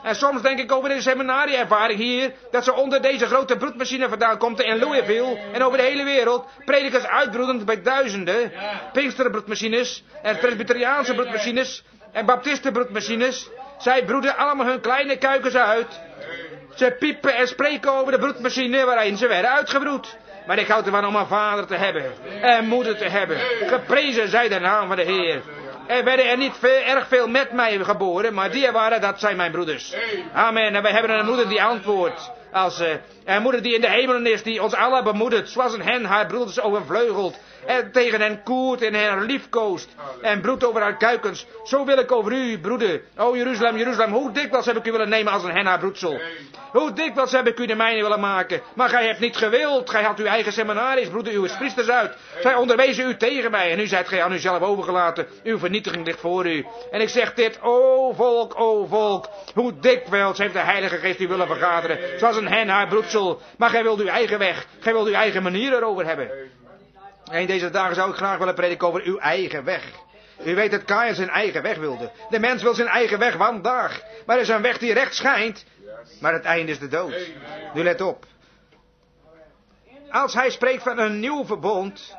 En soms denk ik over de seminarieervaring hier, dat ze onder deze grote broedmachine vandaan komt in Louisville en over de hele wereld, predikers uitbroedend bij duizenden, Pinksterbroedmachines en Presbyteriaanse broedmachines en Baptistenbroedmachines. Zij broeden allemaal hun kleine kuikens uit. Ze piepen en spreken over de broedmachine waarin ze werden uitgebroed. Maar ik houd ervan om een vader te hebben en moeder te hebben. Geprezen zij de naam van de Heer. Er werden er niet veel, erg veel met mij geboren, maar die er waren, dat zijn mijn broeders. Amen. En wij hebben een moeder die antwoordt. Als uh, een moeder die in de hemelen is, die ons allen bemoedigt, zoals een hen haar broeders overvleugelt. En tegen hen koert en hen liefkoost. En broedt over haar kuikens. Zo wil ik over u, broeder. O Jeruzalem, Jeruzalem, hoe dikwijls heb ik u willen nemen als een hen haar broedsel. Hoe dikwijls heb ik u de mijne willen maken. Maar gij hebt niet gewild. Gij had uw eigen seminaries, broeder, uw priesters uit. Zij onderwezen u tegen mij. En nu zijt gij aan uzelf overgelaten. Uw vernietiging ligt voor u. En ik zeg dit, o volk, o volk. Hoe dikwijls heeft de Heilige Geest u willen vergaderen. Zoals een hen haar broedsel. Maar gij wilt uw eigen weg. Gij wilt uw eigen manier erover hebben. En in deze dagen zou ik graag willen prediken over uw eigen weg. U weet dat Kaïn zijn eigen weg wilde. De mens wil zijn eigen weg vandaag. Maar er is een weg die recht schijnt. Maar het einde is de dood. Nu let op. Als hij spreekt van een nieuw verbond.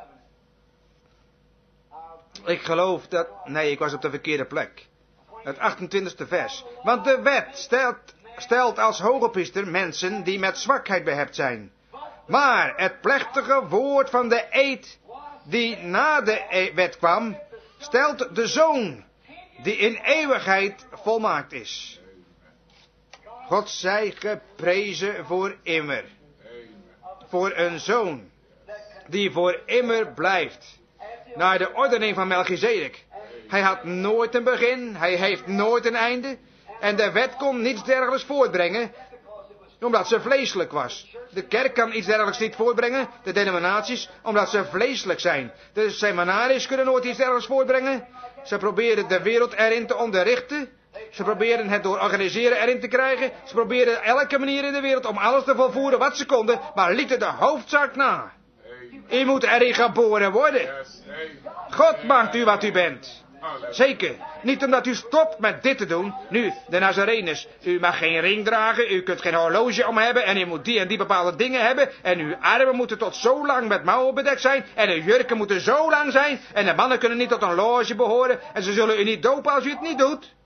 Ik geloof dat... Nee, ik was op de verkeerde plek. Het achtentwintigste vers. Want de wet stelt, stelt als hogepriester mensen die met zwakheid behept zijn. Maar het plechtige woord van de eed die na de wet kwam, stelt de zoon die in eeuwigheid volmaakt is. God zij geprezen voor immer. Voor een zoon die voor immer blijft. Naar de ordening van Melchizedek. Hij had nooit een begin, hij heeft nooit een einde. En de wet kon niets dergelijks voortbrengen, omdat ze vleeselijk was. De kerk kan iets dergelijks niet voortbrengen, de denominaties, omdat ze vleeselijk zijn. De seminaries kunnen nooit iets dergelijks voortbrengen. Ze proberen de wereld erin te onderrichten. Ze proberen het door organiseren erin te krijgen. Ze proberen elke manier in de wereld om alles te volvoeren wat ze konden, maar lieten de hoofdzaak na. U moet erin geboren worden. God maakt u wat u bent. Zeker. Niet omdat u stopt met dit te doen. Nu, de Nazarenus. U mag geen ring dragen. U kunt geen horloge om hebben. En u moet die en die bepaalde dingen hebben. En uw armen moeten tot zo lang met mouwen bedekt zijn. En uw jurken moeten zo lang zijn. En de mannen kunnen niet tot een loge behoren. En ze zullen u niet dopen als u het niet doet.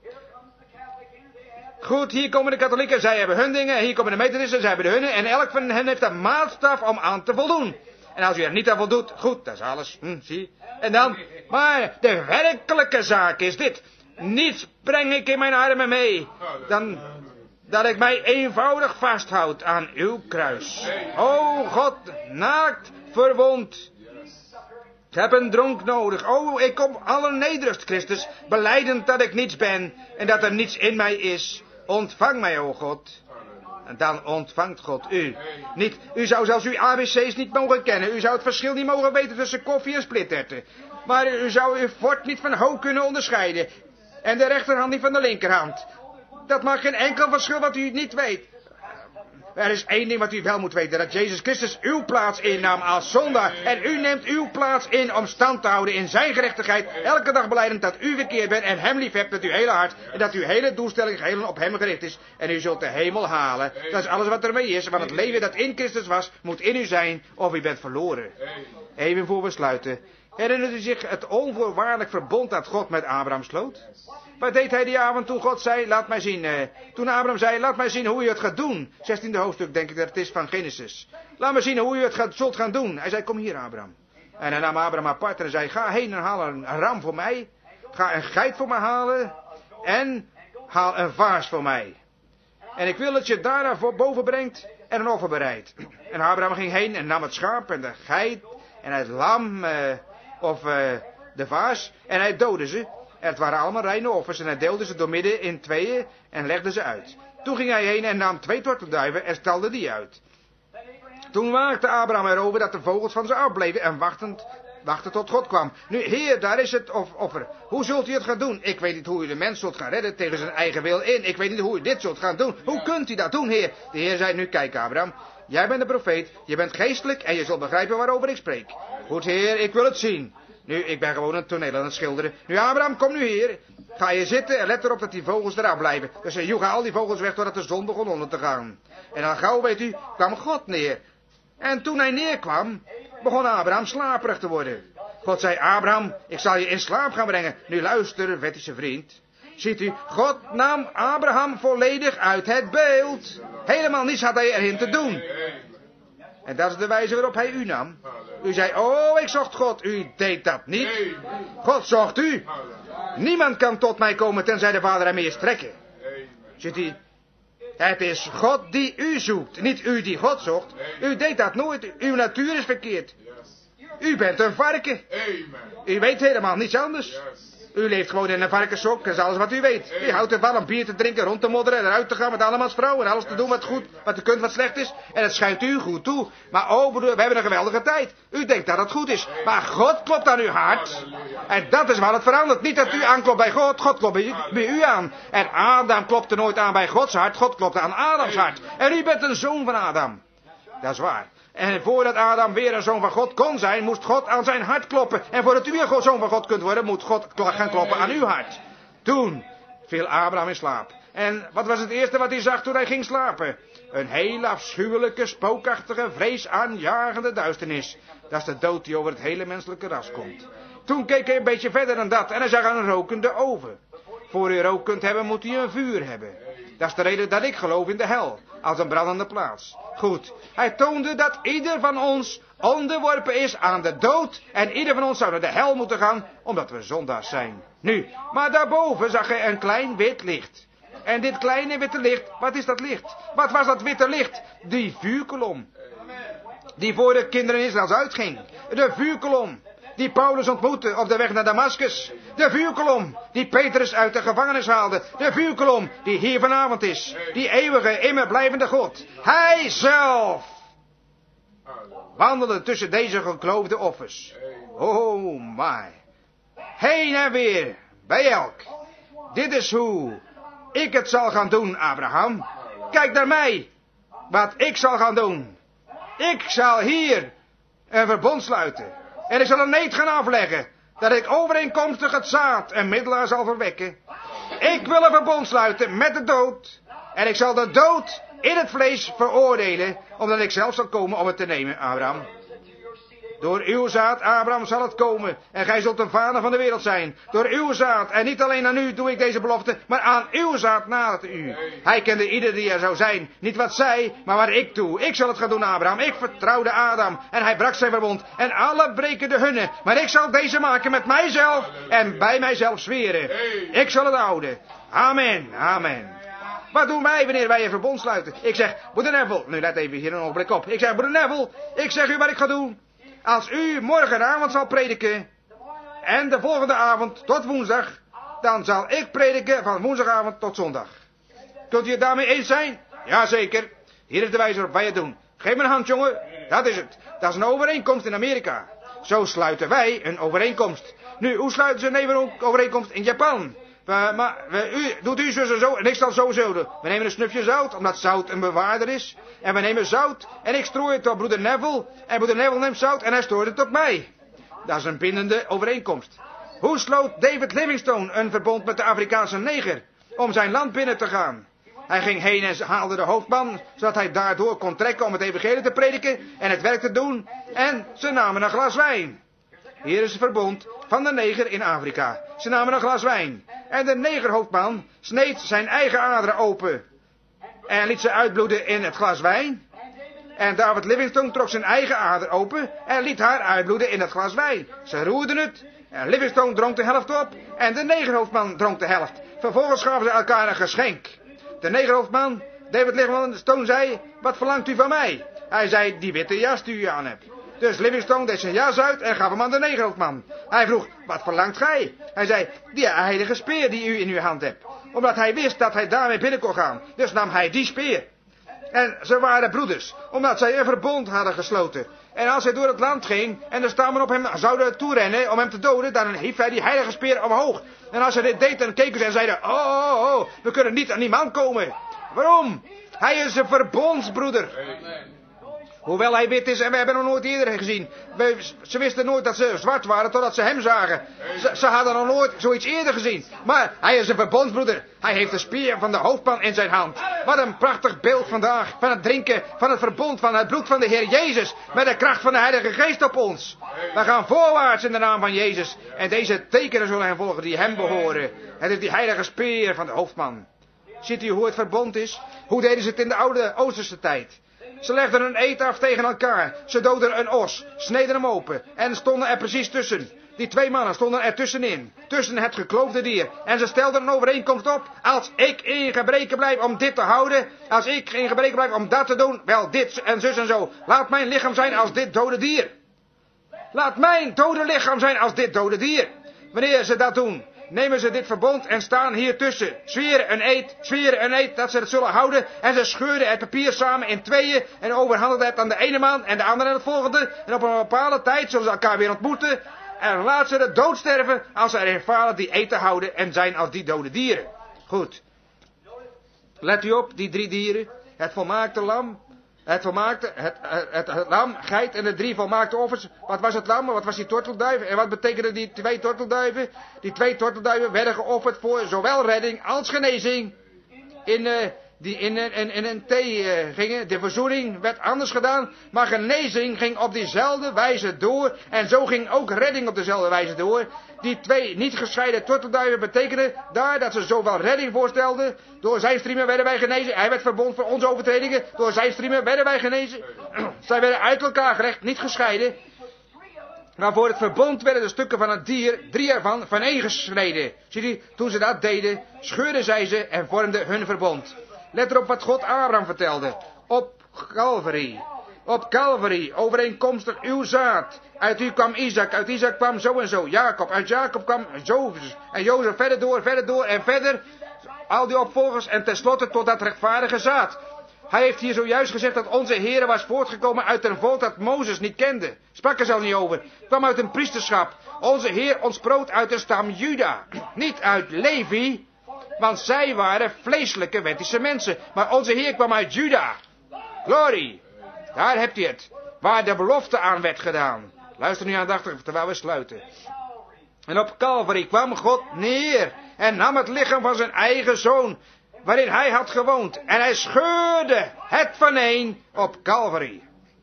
Goed, hier komen de katholieken. Zij hebben hun dingen. En hier komen de methodisten. Zij hebben de hunne. En elk van hen heeft een maatstaf om aan te voldoen. En als u er niet aan voldoet, goed, dat is alles. Hm, zie. En dan, maar de werkelijke zaak is dit. Niets breng ik in mijn armen mee, dan dat ik mij eenvoudig vasthoud aan uw kruis. O God, naakt, verwond. Ik heb een dronk nodig. O, ik kom allernederigst, Christus, belijdend dat ik niets ben en dat er niets in mij is. Ontvang mij, o God. En dan ontvangt God u. Niet, u zou zelfs uw A B C's niet mogen kennen. U zou het verschil niet mogen weten tussen koffie en splitterten. Maar u zou uw fort niet van ho kunnen onderscheiden. En de rechterhand niet van de linkerhand. Dat maakt geen enkel verschil wat u niet weet. Er is één ding wat u wel moet weten. Dat Jezus Christus uw plaats innam als zondaar. En u neemt uw plaats in om stand te houden in zijn gerechtigheid. Elke dag belijdend dat u verkeerd bent en hem lief hebt met uw hele hart. En dat uw hele doelstelling geheel op hem gericht is. En u zult de hemel halen. Dat is alles wat ermee is. Want het leven dat in Christus was, moet in u zijn of u bent verloren. Even voor we sluiten. Herinnert u zich het onvoorwaardelijk verbond dat God met Abraham sloot? Wat deed hij die avond toen God zei, laat mij zien. Uh, toen Abraham zei, laat mij zien hoe u het gaat doen. zestiende hoofdstuk denk ik dat het is van Genesis. Laat me zien hoe u het gaat, zult gaan doen. Hij zei, kom hier Abraham. En hij nam Abraham apart en zei, ga heen en haal een ram voor mij. Ga een geit voor mij halen. En haal een vaas voor mij. En ik wil dat je daarna voor boven brengt en een offer bereidt. En Abraham ging heen en nam het schaap en de geit en het lam uh, of uh, de vaas. En hij doodde ze. Het waren allemaal reine offers en hij deelde ze door midden in tweeën en legde ze uit. Toen ging hij heen en nam twee tortelduiven en stalde die uit. Toen waakte Abraham erover dat de vogels van ze afbleven en wachtend, wachtte tot God kwam. Nu, Heer, daar is het offer. Hoe zult u het gaan doen? Ik weet niet hoe u de mens zult gaan redden tegen zijn eigen wil in. Ik weet niet hoe u dit zult gaan doen. Hoe kunt u dat doen, Heer? De Heer zei, nu kijk Abraham, jij bent de profeet, je bent geestelijk en je zult begrijpen waarover ik spreek. Goed, Heer, ik wil het zien. Nu, ik ben gewoon een toneel aan het schilderen. Nu, Abraham, kom nu hier. Ga je zitten en let erop dat die vogels eraan blijven. Dus hij joeg al die vogels weg totdat de zon begon onder te gaan. En dan gauw, weet u, kwam God neer. En toen hij neerkwam, begon Abraham slaperig te worden. God zei, Abraham, ik zal je in slaap gaan brengen. Nu luister, wettische vriend. Ziet u, God nam Abraham volledig uit het beeld. Helemaal niets had hij erin te doen. En dat is de wijze waarop hij u nam. U zei, oh, ik zocht God. U deed dat niet. God zocht u. Niemand kan tot mij komen tenzij de Vader hem eerst trekken. Ziet u, het is God die u zoekt, niet u die God zocht. U deed dat nooit. Uw natuur is verkeerd. U bent een varken. U weet helemaal niets anders. U leeft gewoon in een varkenssok, dat is alles wat u weet. U houdt ervan om bier te drinken, rond te modderen, eruit te gaan met allemaal vrouwen en alles te doen wat goed, wat u kunt, wat slecht is. En het schijnt u goed toe. Maar oh broer, we hebben een geweldige tijd. U denkt dat het goed is. Maar God klopt aan uw hart. En dat is waar het verandert. Niet dat u aanklopt bij God, God klopt bij, bij u aan. En Adam klopte nooit aan bij Gods hart, God klopte aan Adams hart. En u bent een zoon van Adam. Dat is waar. En voordat Adam weer een zoon van God kon zijn, moest God aan zijn hart kloppen. En voordat u een zoon van God kunt worden, moet God gaan kloppen aan uw hart. Toen viel Abraham in slaap. En wat was het eerste wat hij zag toen hij ging slapen? Een heel afschuwelijke, spookachtige, vreesaanjagende duisternis. Dat is de dood die over het hele menselijke ras komt. Toen keek hij een beetje verder dan dat en hij zag een rokende oven. Voor u rook kunt hebben, moet u een vuur hebben. Dat is de reden dat ik geloof in de hel, als een brandende plaats. Goed, hij toonde dat ieder van ons onderworpen is aan de dood. En ieder van ons zou naar de hel moeten gaan, omdat we zondaars zijn. Nu, maar daarboven zag hij een klein wit licht. En dit kleine witte licht, wat is dat licht? Wat was dat witte licht? Die vuurkolom. Die voor de kinderen Israëls uitging. De vuurkolom. Die Paulus ontmoette op de weg naar Damascus. De vuurkolom die Petrus uit de gevangenis haalde. De vuurkolom die hier vanavond is. Die eeuwige, immer blijvende God. Hij zelf wandelde tussen deze gekloofde offers. Oh my. Heen en weer, bij elk. Dit is hoe ik het zal gaan doen, Abraham. Kijk naar mij. Wat ik zal gaan doen. Ik zal hier een verbond sluiten. En ik zal een eed gaan afleggen, dat ik overeenkomstig het zaad een middelaar zal verwekken. Ik wil een verbond sluiten met de dood. En ik zal de dood in het vlees veroordelen, omdat ik zelf zal komen om het te nemen, Abraham. Door uw zaad, Abraham, zal het komen. En gij zult een vader van de wereld zijn. Door uw zaad. En niet alleen aan u doe ik deze belofte, maar aan uw zaad nadat u. Hij kende ieder die er zou zijn. Niet wat zij, maar wat ik doe. Ik zal het gaan doen, Abraham. Ik vertrouwde Adam. En hij brak zijn verbond. En alle breken de hunne. Maar ik zal deze maken met mijzelf. En bij mijzelf zweren. Ik zal het houden. Amen. Amen. Wat doen wij wanneer wij een verbond sluiten? Ik zeg, broeder Neville. Nu let even hier een ogenblik op. Ik zeg, broeder Neville. Ik zeg u wat ik ga doen. Als u morgenavond zal prediken en de volgende avond tot woensdag, dan zal ik prediken van woensdagavond tot zondag. Kunt u het daarmee eens zijn? Jazeker. Hier is de wijze waarop wij het doen. Geef me een hand, jongen. Dat is het. Dat is een overeenkomst in Amerika. Zo sluiten wij een overeenkomst. Nu, hoe sluiten ze een overeenkomst in Japan? Uh, maar uh, u, doet u zo en zo en ik zal zo zo doen. We nemen een snufje zout, omdat zout een bewaarder is. En we nemen zout en ik strooi het op broeder Neville. En broeder Neville neemt zout en hij strooit het op mij. Dat is een bindende overeenkomst. Hoe sloot David Livingstone een verbond met de Afrikaanse neger om zijn land binnen te gaan? Hij ging heen en haalde de hoofdman, zodat hij daardoor kon trekken om het evangelie te prediken en het werk te doen. En ze namen een glas wijn. Hier is het verbond van de neger in Afrika. Ze namen een glas wijn. En de negerhoofdman sneed zijn eigen aderen open. En liet ze uitbloeden in het glas wijn. En David Livingstone trok zijn eigen ader open en liet haar uitbloeden in het glas wijn. Ze roerden het. En Livingstone dronk de helft op. En de negerhoofdman dronk de helft. Vervolgens gaven ze elkaar een geschenk. De negerhoofdman, David Livingstone, zei, wat verlangt u van mij? Hij zei, die witte jas die u aan hebt. Dus Livingstone deed zijn jas uit en gaf hem aan de negerhoofdman. Hij vroeg, wat verlangt gij? Hij zei, die heilige speer die u in uw hand hebt. Omdat hij wist dat hij daarmee binnen kon gaan. Dus nam hij die speer. En ze waren broeders, omdat zij een verbond hadden gesloten. En als hij door het land ging en de stammen op hem zouden toerennen om hem te doden, dan hief hij die heilige speer omhoog. En als hij dit deed, dan keken ze en zeiden, oh, oh, oh, we kunnen niet aan die man komen. Waarom? Hij is een verbondsbroeder. Hoewel hij wit is en we hebben hem nog nooit eerder gezien. We, ze wisten nooit dat ze zwart waren totdat ze hem zagen. Ze, ze hadden nog nooit zoiets eerder gezien. Maar hij is een verbondsbroeder. Hij heeft de speer van de hoofdman in zijn hand. Wat een prachtig beeld vandaag. Van het drinken van het verbond van het bloed van de Heer Jezus. Met de kracht van de Heilige Geest op ons. We gaan voorwaarts in de naam van Jezus. En deze tekenen zullen hem volgen die hem behoren. Het is die heilige speer van de hoofdman. Ziet u hoe het verbond is? Hoe deden ze het in de oude Oosterse tijd? Ze legden een eed af tegen elkaar. Ze doodden een os, sneden hem open en stonden er precies tussen. Die twee mannen stonden er tussenin, tussen het gekloofde dier. En ze stelden een overeenkomst op. Als ik in gebreken blijf om dit te houden, als ik in gebreken blijf om dat te doen, wel dit en zus en zo. Laat mijn lichaam zijn als dit dode dier. Laat mijn dode lichaam zijn als dit dode dier. Wanneer ze dat doen, nemen ze dit verbond en staan hier tussen. Zweren een eed, zweren een eed dat ze het zullen houden. En ze scheurden het papier samen in tweeën en overhandelden het aan de ene man en de andere aan het volgende. En op een bepaalde tijd zullen ze elkaar weer ontmoeten. En laat ze de dood sterven als ze erin falen die eed te houden en zijn als die dode dieren. Goed. Let u op, die drie dieren. Het volmaakte lam. Het volmaakte, het, het, het, het lam, geit en de drie volmaakte offers. Wat was het lam? Wat was die tortelduif? En wat betekenden die twee tortelduiven? Die twee tortelduiven werden geofferd voor zowel redding als genezing. In, uh, die in, in, in een thee uh, gingen. De verzoening werd anders gedaan. Maar genezing ging op diezelfde wijze door. En zo ging ook redding op dezelfde wijze door. Die twee niet gescheiden tortelduiven betekenden daar dat ze zowel redding voorstelden. Door zijn striemen werden wij genezen. Hij werd verbond voor onze overtredingen. Door zijn striemen werden wij genezen. Zij werden uit elkaar gelegd, niet gescheiden. Maar voor het verbond werden de stukken van het dier, drie ervan, vaneengesneden. Ziet u, toen ze dat deden, scheurden zij ze en vormden hun verbond. Let erop wat God Abraham vertelde. Op Calvary. Op Calvary, overeenkomstig uw zaad. Uit u kwam Isaac, uit Isaac kwam zo en zo Jacob. Uit Jacob kwam Jozef. En Jozef verder door, verder door en verder. Al die opvolgers en tenslotte tot dat rechtvaardige zaad. Hij heeft hier zojuist gezegd dat onze Heer was voortgekomen uit een volk dat Mozes niet kende. Sprak er zelf niet over. Kwam uit een priesterschap. Onze Heer ontsproot uit de stam Juda. Niet uit Levi, want zij waren vleeselijke wettische mensen. Maar onze Heer kwam uit Juda. Glory. Daar hebt u het. Waar de belofte aan werd gedaan. Luister nu aandachtig terwijl we sluiten. En op Calvary kwam God neer en nam het lichaam van zijn eigen zoon, waarin hij had gewoond. En hij scheurde het vaneen op Calvary.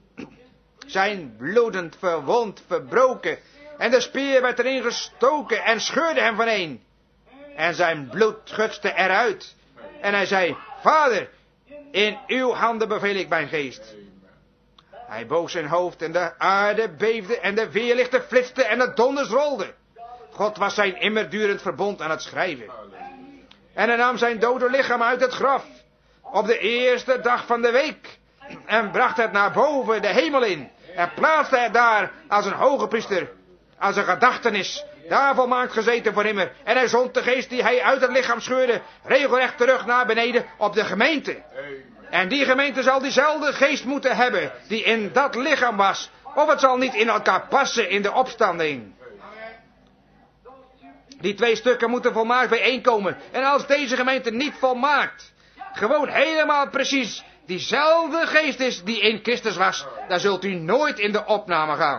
Zijn bloedend, verwond, verbroken. En de speer werd erin gestoken en scheurde hem vaneen. En zijn bloed gutste eruit. En hij zei, Vader, in uw handen beveel ik mijn geest. Hij boog zijn hoofd en de aarde beefde en de weerlichten flitsten en de donders rolden. God was zijn immerdurend verbond aan het schrijven. En hij nam zijn dode lichaam uit het graf op de eerste dag van de week en bracht het naar boven de hemel in en plaatste het daar als een hoge priester, als een gedachtenis, daar volmaakt gezeten voor immer. En hij zond de geest die hij uit het lichaam scheurde regelrecht terug naar beneden op de gemeente. En die gemeente zal diezelfde geest moeten hebben die in dat lichaam was. Of het zal niet in elkaar passen in de opstanding. Die twee stukken moeten volmaakt bijeenkomen. En als deze gemeente niet volmaakt, gewoon helemaal precies diezelfde geest is die in Christus was, dan zult u nooit in de opname gaan.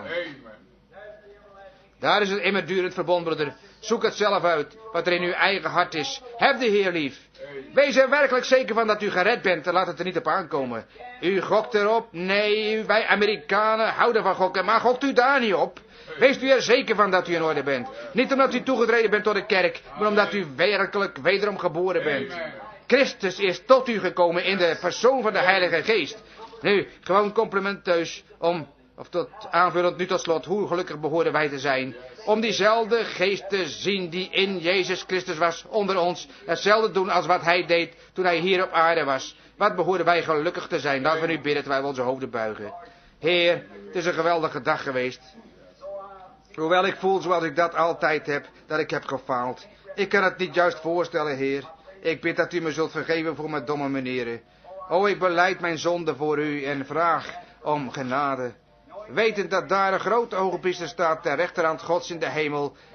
Daar is het immerdurend verbond, broeder. Zoek het zelf uit, wat er in uw eigen hart is. Heb de Heer lief. Wees er werkelijk zeker van dat u gered bent en laat het er niet op aankomen. U gokt erop? Nee, wij Amerikanen houden van gokken, maar gokt u daar niet op. Wees u er zeker van dat u in orde bent. Niet omdat u toegetreden bent tot de kerk, maar omdat u werkelijk wederom geboren bent. Christus is tot u gekomen in de persoon van de Heilige Geest. Nu, gewoon complimenteus om, of tot aanvullend nu tot slot, hoe gelukkig behoren wij te zijn. Om diezelfde geest te zien die in Jezus Christus was onder ons. Hetzelfde doen als wat hij deed toen hij hier op aarde was. Wat behoren wij gelukkig te zijn. Laten we nu bidden terwijl we onze hoofden buigen. Heer, het is een geweldige dag geweest. Hoewel ik voel zoals ik dat altijd heb, dat ik heb gefaald. Ik kan het niet juist voorstellen, Heer. Ik bid dat u me zult vergeven voor mijn domme manieren. O, ik belijd mijn zonde voor u en vraag om genade. Wetend dat daar een grote hoge priester staat ter rechterhand Gods in de hemel.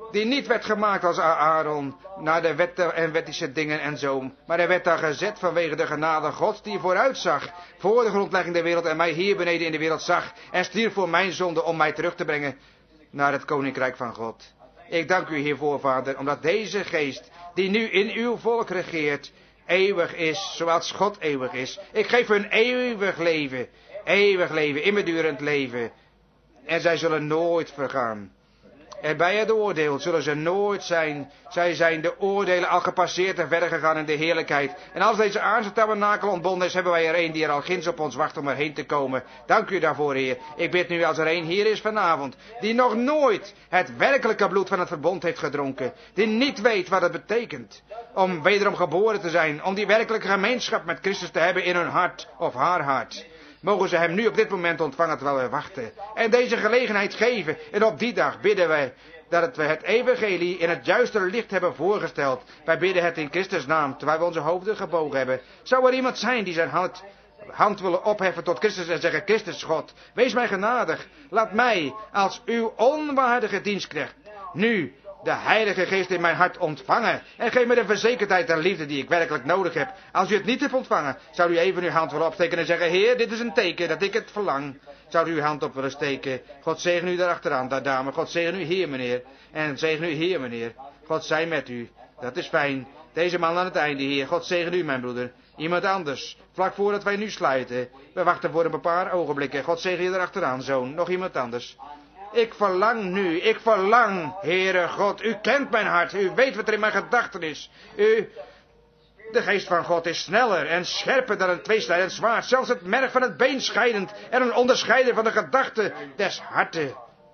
die niet werd gemaakt als Aaron, naar de wetten en wettische dingen en zo. Maar hij werd daar gezet vanwege de genade Gods die vooruit zag, voor de grondlegging der wereld en mij hier beneden in de wereld zag en stierf voor mijn zonde om mij terug te brengen naar het koninkrijk van God. Ik dank u hiervoor, Vader, omdat deze geest, die nu in uw volk regeert, eeuwig is, zoals God eeuwig is. Ik geef hun eeuwig leven, eeuwig leven, immerdurend leven. En zij zullen nooit vergaan. En bij het oordeel zullen ze nooit zijn. Zij zijn de oordelen al gepasseerd en verder gegaan in de heerlijkheid. En als deze aardse tabernakel ontbonden is, hebben wij er een die er al ginds op ons wacht om erheen te komen. Dank u daarvoor, Heer. Ik bid nu als er een hier is vanavond, die nog nooit het werkelijke bloed van het verbond heeft gedronken. Die niet weet wat het betekent om wederom geboren te zijn. Om die werkelijke gemeenschap met Christus te hebben in hun hart of haar hart. Mogen ze hem nu op dit moment ontvangen terwijl wij wachten. En deze gelegenheid geven. En op die dag bidden wij dat we het evangelie in het juiste licht hebben voorgesteld. Wij bidden het in Christus naam terwijl we onze hoofden gebogen hebben. Zou er iemand zijn die zijn hand, hand willen opheffen tot Christus en zeggen: Christus God, wees mij genadig. Laat mij als uw onwaardige dienstknecht nu de Heilige Geest in mijn hart ontvangen. En geef me de verzekerdheid en liefde die ik werkelijk nodig heb. Als u het niet hebt ontvangen, zou u even uw hand willen opsteken en zeggen: Heer, dit is een teken dat ik het verlang. Zou u uw hand op willen steken? God zegen u daarachteraan, daar dame. God zegen u hier, meneer. En zegen u hier, meneer. God zij met u. Dat is fijn. Deze man aan het einde, Heer. God zegen u, mijn broeder. Iemand anders. Vlak voordat wij nu sluiten. We wachten voor een paar ogenblikken. God zegen je daarachteraan, zoon. Nog iemand anders. Ik verlang nu, ik verlang, Heere God, u kent mijn hart, u weet wat er in mijn gedachten is. U, de geest van God is sneller en scherper dan een tweesnijdend zwaard, zelfs het merg van het been scheidend en een onderscheider van de gedachten des harten.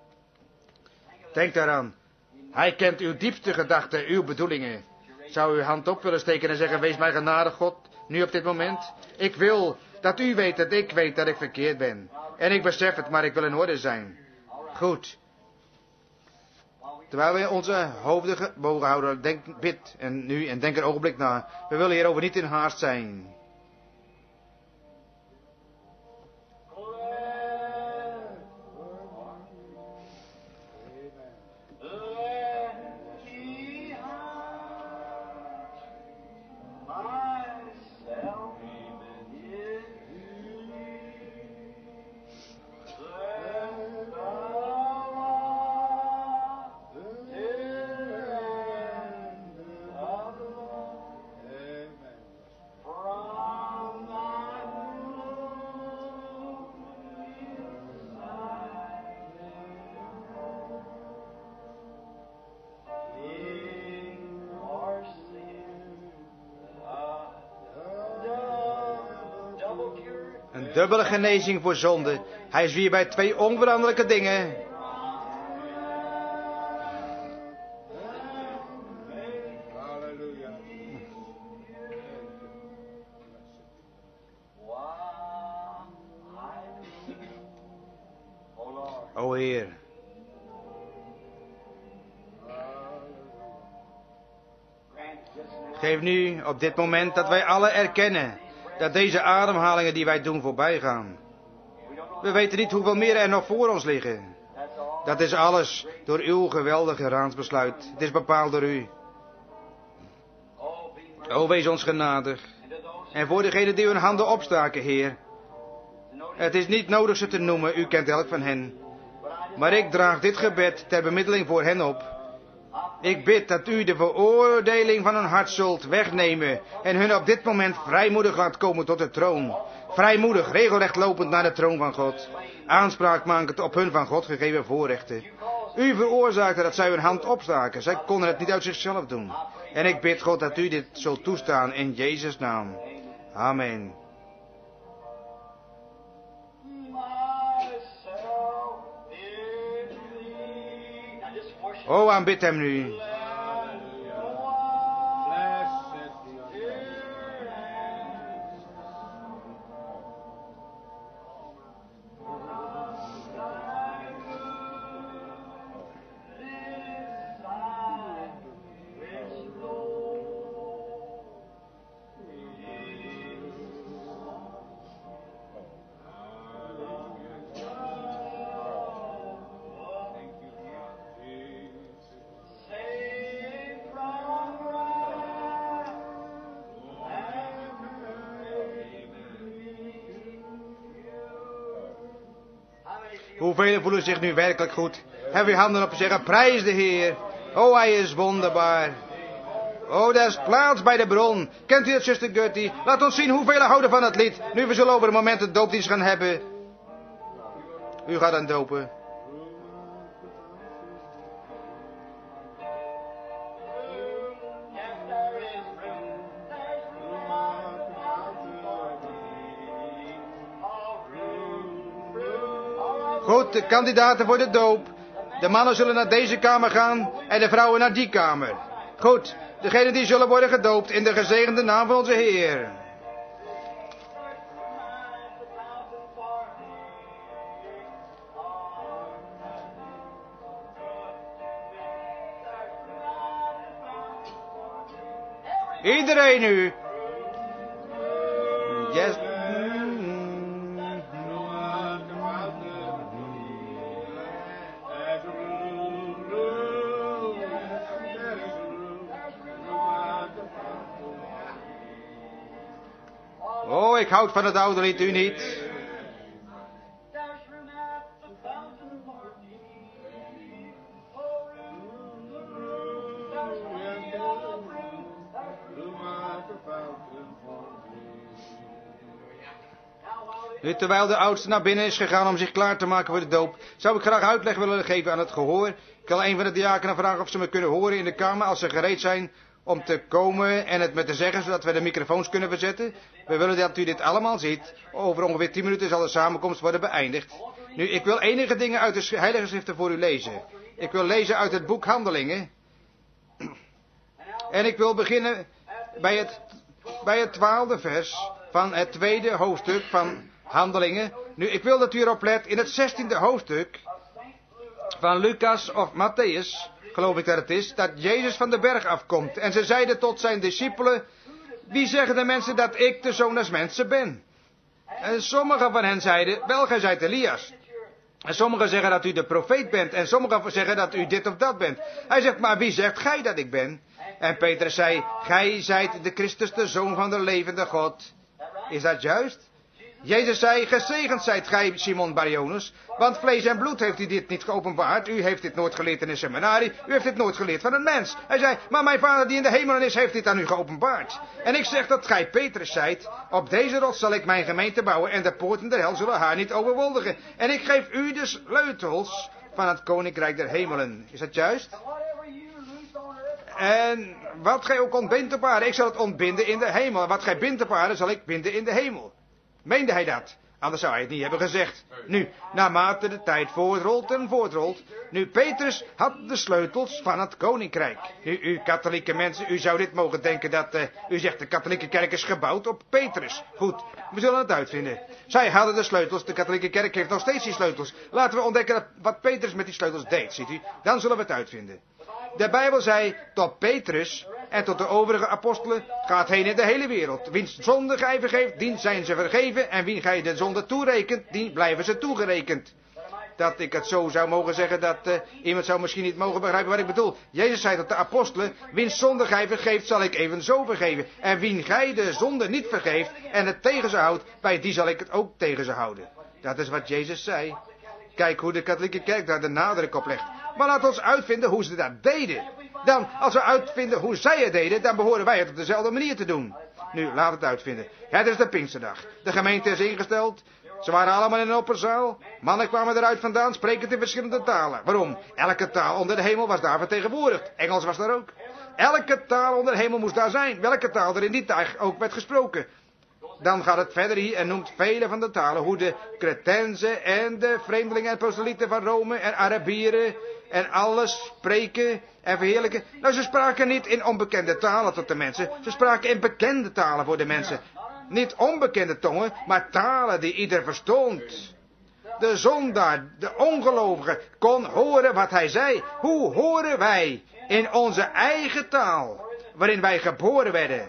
Denk daaraan, hij kent uw diepste gedachten, uw bedoelingen. Zou u uw hand op willen steken en zeggen: wees mij genadig, God, nu op dit moment. Ik wil dat u weet dat ik weet dat ik verkeerd ben. En ik besef het, maar ik wil in orde zijn. Goed. Terwijl we onze hoofden gebogen houden, denk, bid en nu en denk een ogenblik na. We willen hierover niet in haast zijn. Een dubbele genezing voor zonde. Hij zwier bij twee onveranderlijke dingen. O Heer. Geef nu op dit moment dat wij alle erkennen dat deze ademhalingen die wij doen voorbij gaan. We weten niet hoeveel meer er nog voor ons liggen. Dat is alles door uw geweldige raadsbesluit. Het is bepaald door u. O, wees ons genadig. En voor degenen die hun handen opstaken, Heer. Het is niet nodig ze te noemen, u kent elk van hen. Maar ik draag dit gebed ter bemiddeling voor hen op. Ik bid dat u de veroordeling van hun hart zult wegnemen en hun op dit moment vrijmoedig laat komen tot de troon. Vrijmoedig, regelrecht lopend naar de troon van God. Aanspraak makend op hun van God gegeven voorrechten. U veroorzaakte dat zij hun hand opstaken. Zij konden het niet uit zichzelf doen. En ik bid God dat u dit zult toestaan in Jezus' naam. Amen. O, aanbid hem nu. Hoeveel voelen zich nu werkelijk goed? Heb je handen op en zeggen, prijs de Heer. Oh, hij is wonderbaar. Oh, daar is plaats bij de bron. Kent u het, zuster Gertie? Laat ons zien hoeveel houden van het lied. Nu we zullen over een moment de doopdienst gaan hebben. U gaat dan dopen. Goed, de kandidaten voor de doop. De mannen zullen naar deze kamer gaan en de vrouwen naar die kamer. Goed, degenen die zullen worden gedoopt in de gezegende naam van onze Heer. Iedereen nu. Yes. Oh, ik houd van het oude lied, u niet. Nu, terwijl de oudste naar binnen is gegaan om zich klaar te maken voor de doop, zou ik graag uitleg willen geven aan het gehoor. Ik wil een van de diakenen vragen of ze me kunnen horen in de kamer als ze gereed zijn om te komen en het me te zeggen, zodat we de microfoons kunnen verzetten. We willen dat u dit allemaal ziet. Over ongeveer tien minuten zal de samenkomst worden beëindigd. Nu, ik wil enige dingen uit de Heilige Schriften voor u lezen. Ik wil lezen uit het boek Handelingen. En ik wil beginnen bij het, bij het twaalfde vers van het tweede hoofdstuk van Handelingen. Nu, ik wil dat u erop let, in het zestiende hoofdstuk van Lucas of Matthäus, geloof ik dat het is, dat Jezus van de berg afkomt. En ze zeiden tot zijn discipelen, wie zeggen de mensen dat ik de zoon des mensen ben? En sommigen van hen zeiden, wel, gij zijt Elias. En sommigen zeggen dat u de profeet bent. En sommigen zeggen dat u dit of dat bent. Hij zegt, maar wie zegt gij dat ik ben? En Petrus zei, gij zijt de Christus, de zoon van de levende God. Is dat juist? Jezus zei, gezegend zijt gij, Simon Barjonas, want vlees en bloed heeft u dit niet geopenbaard. U heeft dit nooit geleerd in een seminarie. U heeft dit nooit geleerd van een mens. Hij zei, maar mijn Vader die in de hemelen is, heeft dit aan u geopenbaard. En ik zeg dat gij Petrus zijt. Op deze rots zal ik mijn gemeente bouwen en de poorten der hel zullen haar niet overweldigen. En ik geef u de sleutels van het koninkrijk der hemelen. Is dat juist? En wat gij ook ontbindt op aarde, ik zal het ontbinden in de hemel. En wat gij bindt op aarde, zal ik binden in de hemel. Meende hij dat? Anders zou hij het niet hebben gezegd. Nu, naarmate de tijd voortrolt en voortrolt. Nu, Petrus had de sleutels van het koninkrijk. Nu, u katholieke mensen, u zou dit mogen denken dat... Uh, u zegt de katholieke kerk is gebouwd op Petrus. Goed, we zullen het uitvinden. Zij hadden de sleutels, de katholieke kerk heeft nog steeds die sleutels. Laten we ontdekken dat, wat Petrus met die sleutels deed, ziet u. Dan zullen we het uitvinden. De Bijbel zei tot Petrus en tot de overige apostelen, gaat heen in de hele wereld. Wiens zonde gij vergeeft, dien zijn ze vergeven. En wie gij de zonde toerekent, die blijven ze toegerekend. Dat ik het zo zou mogen zeggen, dat uh, iemand zou misschien niet mogen begrijpen wat ik bedoel. Jezus zei tot de apostelen, wiens zonde gij vergeeft, zal ik evenzo vergeven. En wie gij de zonde niet vergeeft en het tegen ze houdt, bij die zal ik het ook tegen ze houden. Dat is wat Jezus zei. Kijk hoe de katholieke kerk daar de nadruk op legt. Maar laat ons uitvinden hoe ze dat deden. Dan, als we uitvinden hoe zij het deden, dan behoren wij het op dezelfde manier te doen. Nu, laat het uitvinden. Het is de Pinksterdag. De gemeente is ingesteld. Ze waren allemaal in een opperzaal. Mannen kwamen eruit vandaan, sprekend in verschillende talen. Waarom? Elke taal onder de hemel was daar vertegenwoordigd. Engels was daar ook. Elke taal onder de hemel moest daar zijn. Welke taal er in die tijd ook werd gesproken. Dan gaat het verder hier en noemt vele van de talen. Hoe de Cretenzen en de vreemdelingen en proselieten van Rome en Arabieren en alles spreken en verheerlijken. Nou, ze spraken niet in onbekende talen tot de mensen. Ze spraken in bekende talen voor de mensen. Niet onbekende tongen, maar talen die ieder verstond. De zondaar, de ongelovige, kon horen wat hij zei. Hoe horen wij in onze eigen taal, waarin wij geboren werden?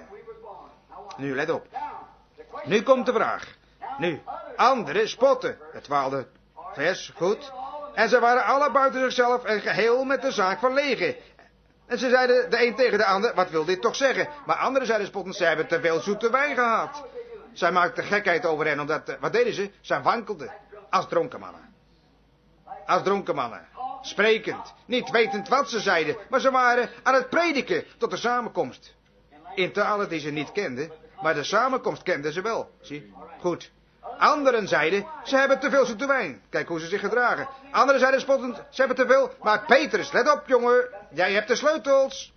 Nu, let op. Nu komt de vraag. Nu, anderen spotten. Het twaalfde vers, goed. En ze waren alle buiten zichzelf en geheel met de zaak verlegen. En ze zeiden de een tegen de ander, wat wil dit toch zeggen? Maar anderen zeiden spottend, zij hebben te veel zoete wijn gehad. Zij maakten gekheid over hen, omdat, wat deden ze? Zij wankelden als dronken mannen. als dronken mannen. Sprekend, niet wetend wat ze zeiden, maar ze waren aan het prediken tot de samenkomst. In talen die ze niet kenden, maar de samenkomst kenden ze wel. Zie, goed. Anderen zeiden, ze hebben te veel zoete wijn. Kijk hoe ze zich gedragen. Anderen zeiden spottend, ze hebben te veel. Maar Petrus, let op jongen, jij hebt de sleutels.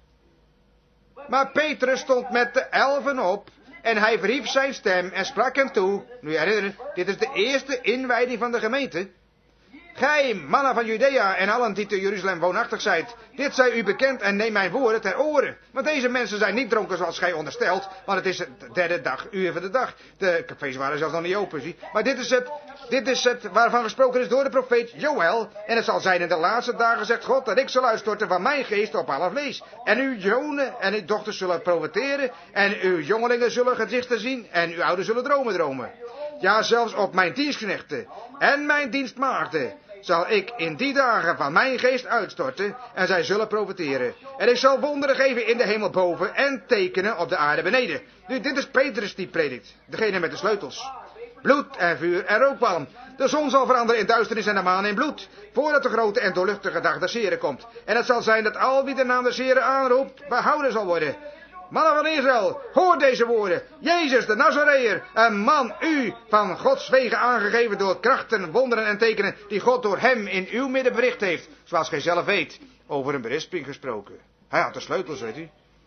Maar Petrus stond met de elfen op en hij verhief zijn stem en sprak hem toe. Nu herinneren, dit is de eerste inwijding van de gemeente. Gij, mannen van Judea en allen die te Jeruzalem woonachtig zijt, dit zij u bekend en neem mijn woorden ter oren. Want deze mensen zijn niet dronken zoals gij onderstelt, want het is de derde dag, uur van de dag. De cafés waren zelfs nog niet open, zie. Maar dit is het, dit is het waarvan gesproken is door de profeet Joël. En het zal zijn in de laatste dagen, zegt God, dat ik zal uitstorten van mijn geest op alle vlees. En uw zonen en uw dochters zullen profeteren, en uw jongelingen zullen gezichten zien, en uw ouders zullen dromen dromen. Ja, zelfs op mijn dienstknechten en mijn dienstmaagden zal ik in die dagen van mijn geest uitstorten en zij zullen profeteren. En ik zal wonderen geven in de hemel boven en tekenen op de aarde beneden. Nu, dit is Petrus die predikt, degene met de sleutels. Bloed en vuur en rookwalm. De zon zal veranderen in duisternis en de maan in bloed, voordat de grote en doorluchtige dag des Heren komt. En het zal zijn dat al wie de naam des Heren aanroept, behouden zal worden. Mannen van Israël, hoor deze woorden. Jezus de Nazareër, een man u van Gods wegen aangegeven door krachten, wonderen en tekenen die God door hem in uw midden bericht heeft. Zoals gij zelf weet, over een berisping gesproken. Hij had de sleutels, weet u.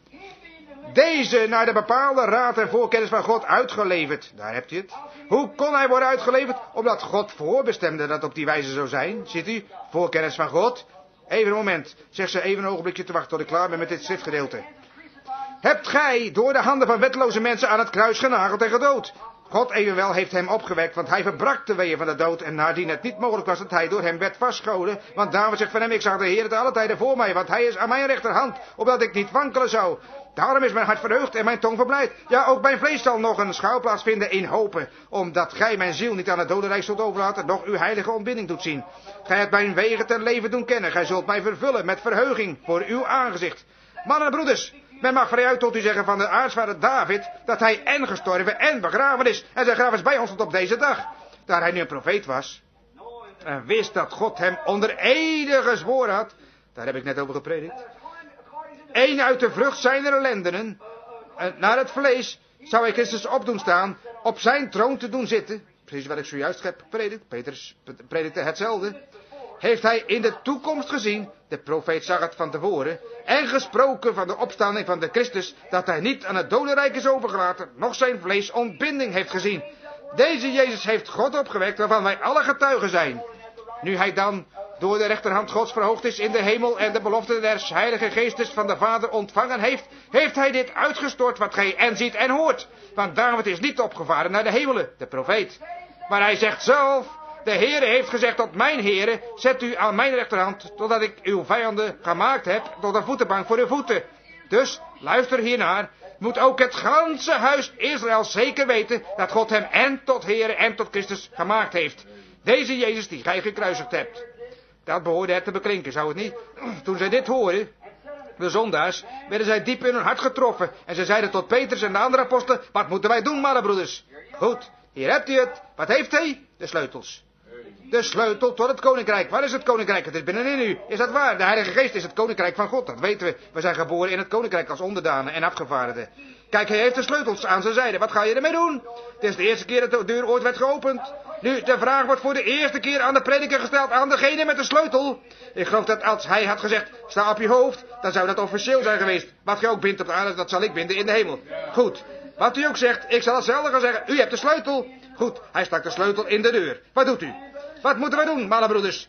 Deze naar de bepaalde raad en voorkennis van God uitgeleverd. Daar hebt u het. Hoe kon hij worden uitgeleverd? Omdat God voorbestemde dat op die wijze zou zijn. Ziet u? Voorkennis van God. Even een moment. Zeg ze even een ogenblikje te wachten tot ik klaar ben met dit schriftgedeelte. Hebt gij door de handen van wetteloze mensen aan het kruis genageld en gedood. God evenwel heeft hem opgewekt, want hij verbrak de weeën van de dood. En nadien het niet mogelijk was dat hij door hem werd vastgehouden. Want David zegt van hem, ik zag de Heer te alle tijden voor mij, want hij is aan mijn rechterhand, opdat ik niet wankelen zou. Daarom is mijn hart verheugd en mijn tong verblijd. Ja, ook mijn vlees zal nog een schouwplaats vinden in hopen, omdat gij mijn ziel niet aan het dodenrijk zult overlaten, noch uw heilige ontbinding doet zien. Gij hebt mijn wegen ten leven doen kennen, gij zult mij vervullen met verheuging voor uw aangezicht. Mannen en broeders, men mag vrijuit tot u zeggen van de aartsvader David, dat hij en gestorven en begraven is. En zijn graf is bij ons tot op deze dag. Daar hij nu een profeet was, en wist dat God hem onder ede gezworen had, daar heb ik net over gepredikt. Eén uit de vrucht zijner lendenen, naar het vlees, zou hij Christus op doen staan, op zijn troon te doen zitten. Precies wat ik zojuist heb gepredikt, Petrus predikte hetzelfde. Heeft hij in de toekomst gezien, de profeet zag het van tevoren, en gesproken van de opstanding van de Christus, dat hij niet aan het dodenrijk is overgelaten, noch zijn vlees ontbinding heeft gezien. Deze Jezus heeft God opgewekt, waarvan wij alle getuigen zijn. Nu hij dan door de rechterhand Gods verhoogd is in de hemel en de belofte des Heilige Geestes van de Vader ontvangen heeft, heeft hij dit uitgestort wat gij en ziet en hoort. Want David is niet opgevaren naar de hemelen, de profeet. Maar hij zegt zelf, de Heere heeft gezegd tot mijn Heere, zet u aan mijn rechterhand, totdat ik uw vijanden gemaakt heb, tot een voetenbank voor uw voeten. Dus, luister hiernaar, moet ook het ganse huis Israël zeker weten, dat God hem en tot Heere en tot Christus gemaakt heeft. Deze Jezus die gij gekruisigd hebt. Dat behoorde het te beklinken, zou het niet? Toen zij dit hoorden, de zondaars, werden zij diep in hun hart getroffen. En zij zeiden tot Petrus en de andere apostelen, wat moeten wij doen, mannen broeders? Goed, hier hebt u het. Wat heeft hij? De sleutels. De sleutel tot het koninkrijk. Waar is het koninkrijk? Het is binnenin u. Is dat waar? De Heilige Geest is het koninkrijk van God. Dat weten we. We zijn geboren in het koninkrijk als onderdanen en afgevaardigden. Kijk, hij heeft de sleutels aan zijn zijde. Wat ga je ermee doen? Het is de eerste keer dat de deur ooit werd geopend. Nu, de vraag wordt voor de eerste keer aan de prediker gesteld, aan degene met de sleutel. Ik geloof dat als hij had gezegd, sta op je hoofd, dan zou dat officieel zijn geweest. Wat je ook bindt op de aarde, dat zal ik binden in de hemel. Goed, wat u ook zegt, ik zal hetzelfde gaan zeggen. U hebt de sleutel. Goed, hij stak de sleutel in de deur. Wat doet u? Wat moeten wij doen, mannen broeders?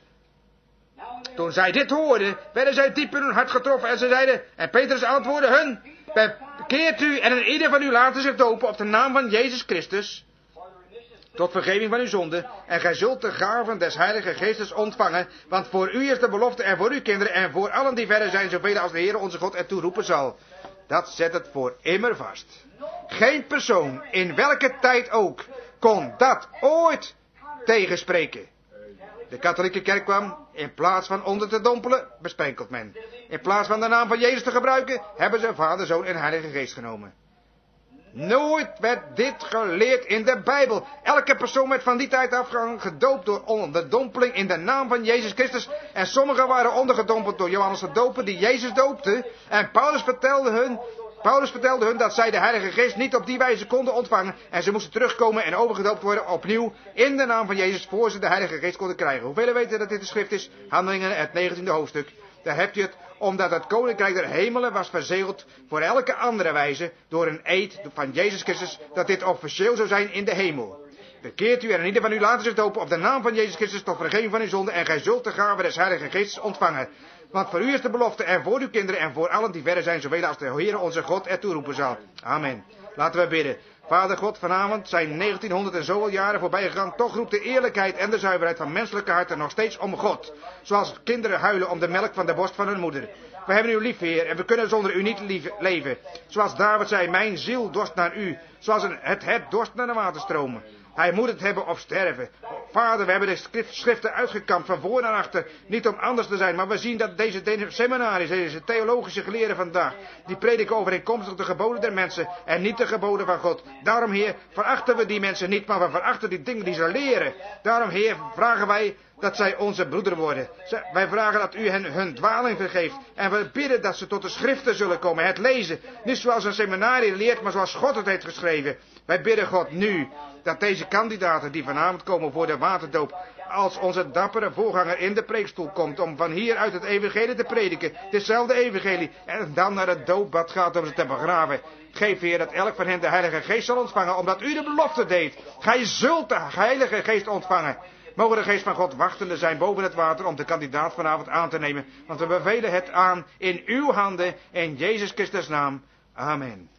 Toen zij dit hoorden, werden zij diep in hun hart getroffen en ze zeiden, en Petrus antwoordde hun, bekeert u en een ieder van u laten zich dopen op de naam van Jezus Christus, tot vergeving van uw zonde, en gij zult de gaven des Heilige Geestes ontvangen, want voor u is de belofte en voor uw kinderen en voor allen die verder zijn, zoveel als de Heer onze God ertoe roepen zal. Dat zet het voor immer vast. Geen persoon, in welke tijd ook, kon dat ooit tegenspreken. De katholieke kerk kwam, in plaats van onder te dompelen, besprenkelt men. In plaats van de naam van Jezus te gebruiken, hebben ze Vader, Zoon en Heilige Geest genomen. Nooit werd dit geleerd in de Bijbel. Elke persoon werd van die tijd af gedoopt door onderdompeling in de naam van Jezus Christus. En sommigen waren ondergedompeld door Johannes de Doper die Jezus doopte. En Paulus vertelde hun, Paulus vertelde hun dat zij de Heilige Geest niet op die wijze konden ontvangen. En ze moesten terugkomen en overgedoopt worden opnieuw in de naam van Jezus voor ze de Heilige Geest konden krijgen. Hoeveel weten dat dit de schrift is? Handelingen, het negentiende hoofdstuk. Daar hebt u het, omdat het koninkrijk der hemelen was verzegeld voor elke andere wijze door een eed van Jezus Christus, dat dit officieel zou zijn in de hemel. Bekeert u en in ieder van u laten zich dopen op de naam van Jezus Christus tot vergeving van uw zonde en gij zult de gave des Heilige Geestes ontvangen. Want voor u is de belofte en voor uw kinderen en voor allen die verder zijn, zoveel als de Heer onze God ertoe roepen zal. Amen. Laten we bidden. Vader God, vanavond zijn negentienhonderd en zoveel jaren voorbij gegaan. Toch roept de eerlijkheid en de zuiverheid van menselijke harten nog steeds om God. Zoals kinderen huilen om de melk van de borst van hun moeder. We hebben u lief, Heer, en we kunnen zonder u niet lief leven. Zoals David zei, mijn ziel dorst naar u. Zoals een, het het dorst naar de waterstromen. Hij moet het hebben of sterven. Vader, we hebben de schriften uitgekampt van voor naar achter. Niet om anders te zijn, maar we zien dat deze seminaries, deze theologische geleerden vandaag, die prediken overeenkomstig de geboden der mensen en niet de geboden van God. Daarom, Heer, verachten we die mensen niet, maar we verachten die dingen die ze leren. Daarom, Heer, vragen wij dat zij onze broeder worden. Wij vragen dat u hen hun dwaling vergeeft. En we bidden dat ze tot de schriften zullen komen. Het lezen. Niet zoals een seminarie leert, maar zoals God het heeft geschreven. Wij bidden God nu dat deze kandidaten die vanavond komen voor de waterdoop, als onze dappere voorganger in de preekstoel komt om van hier uit het evangelie te prediken, hetzelfde evangelie, en dan naar het doopbad gaat om ze te begraven. Geef, Heer, dat elk van hen de Heilige Geest zal ontvangen, omdat u de belofte deed. Gij zult de Heilige Geest ontvangen. Mogen de Geest van God wachtende zijn boven het water om de kandidaat vanavond aan te nemen. Want we bevelen het aan in uw handen, in Jezus Christus naam. Amen.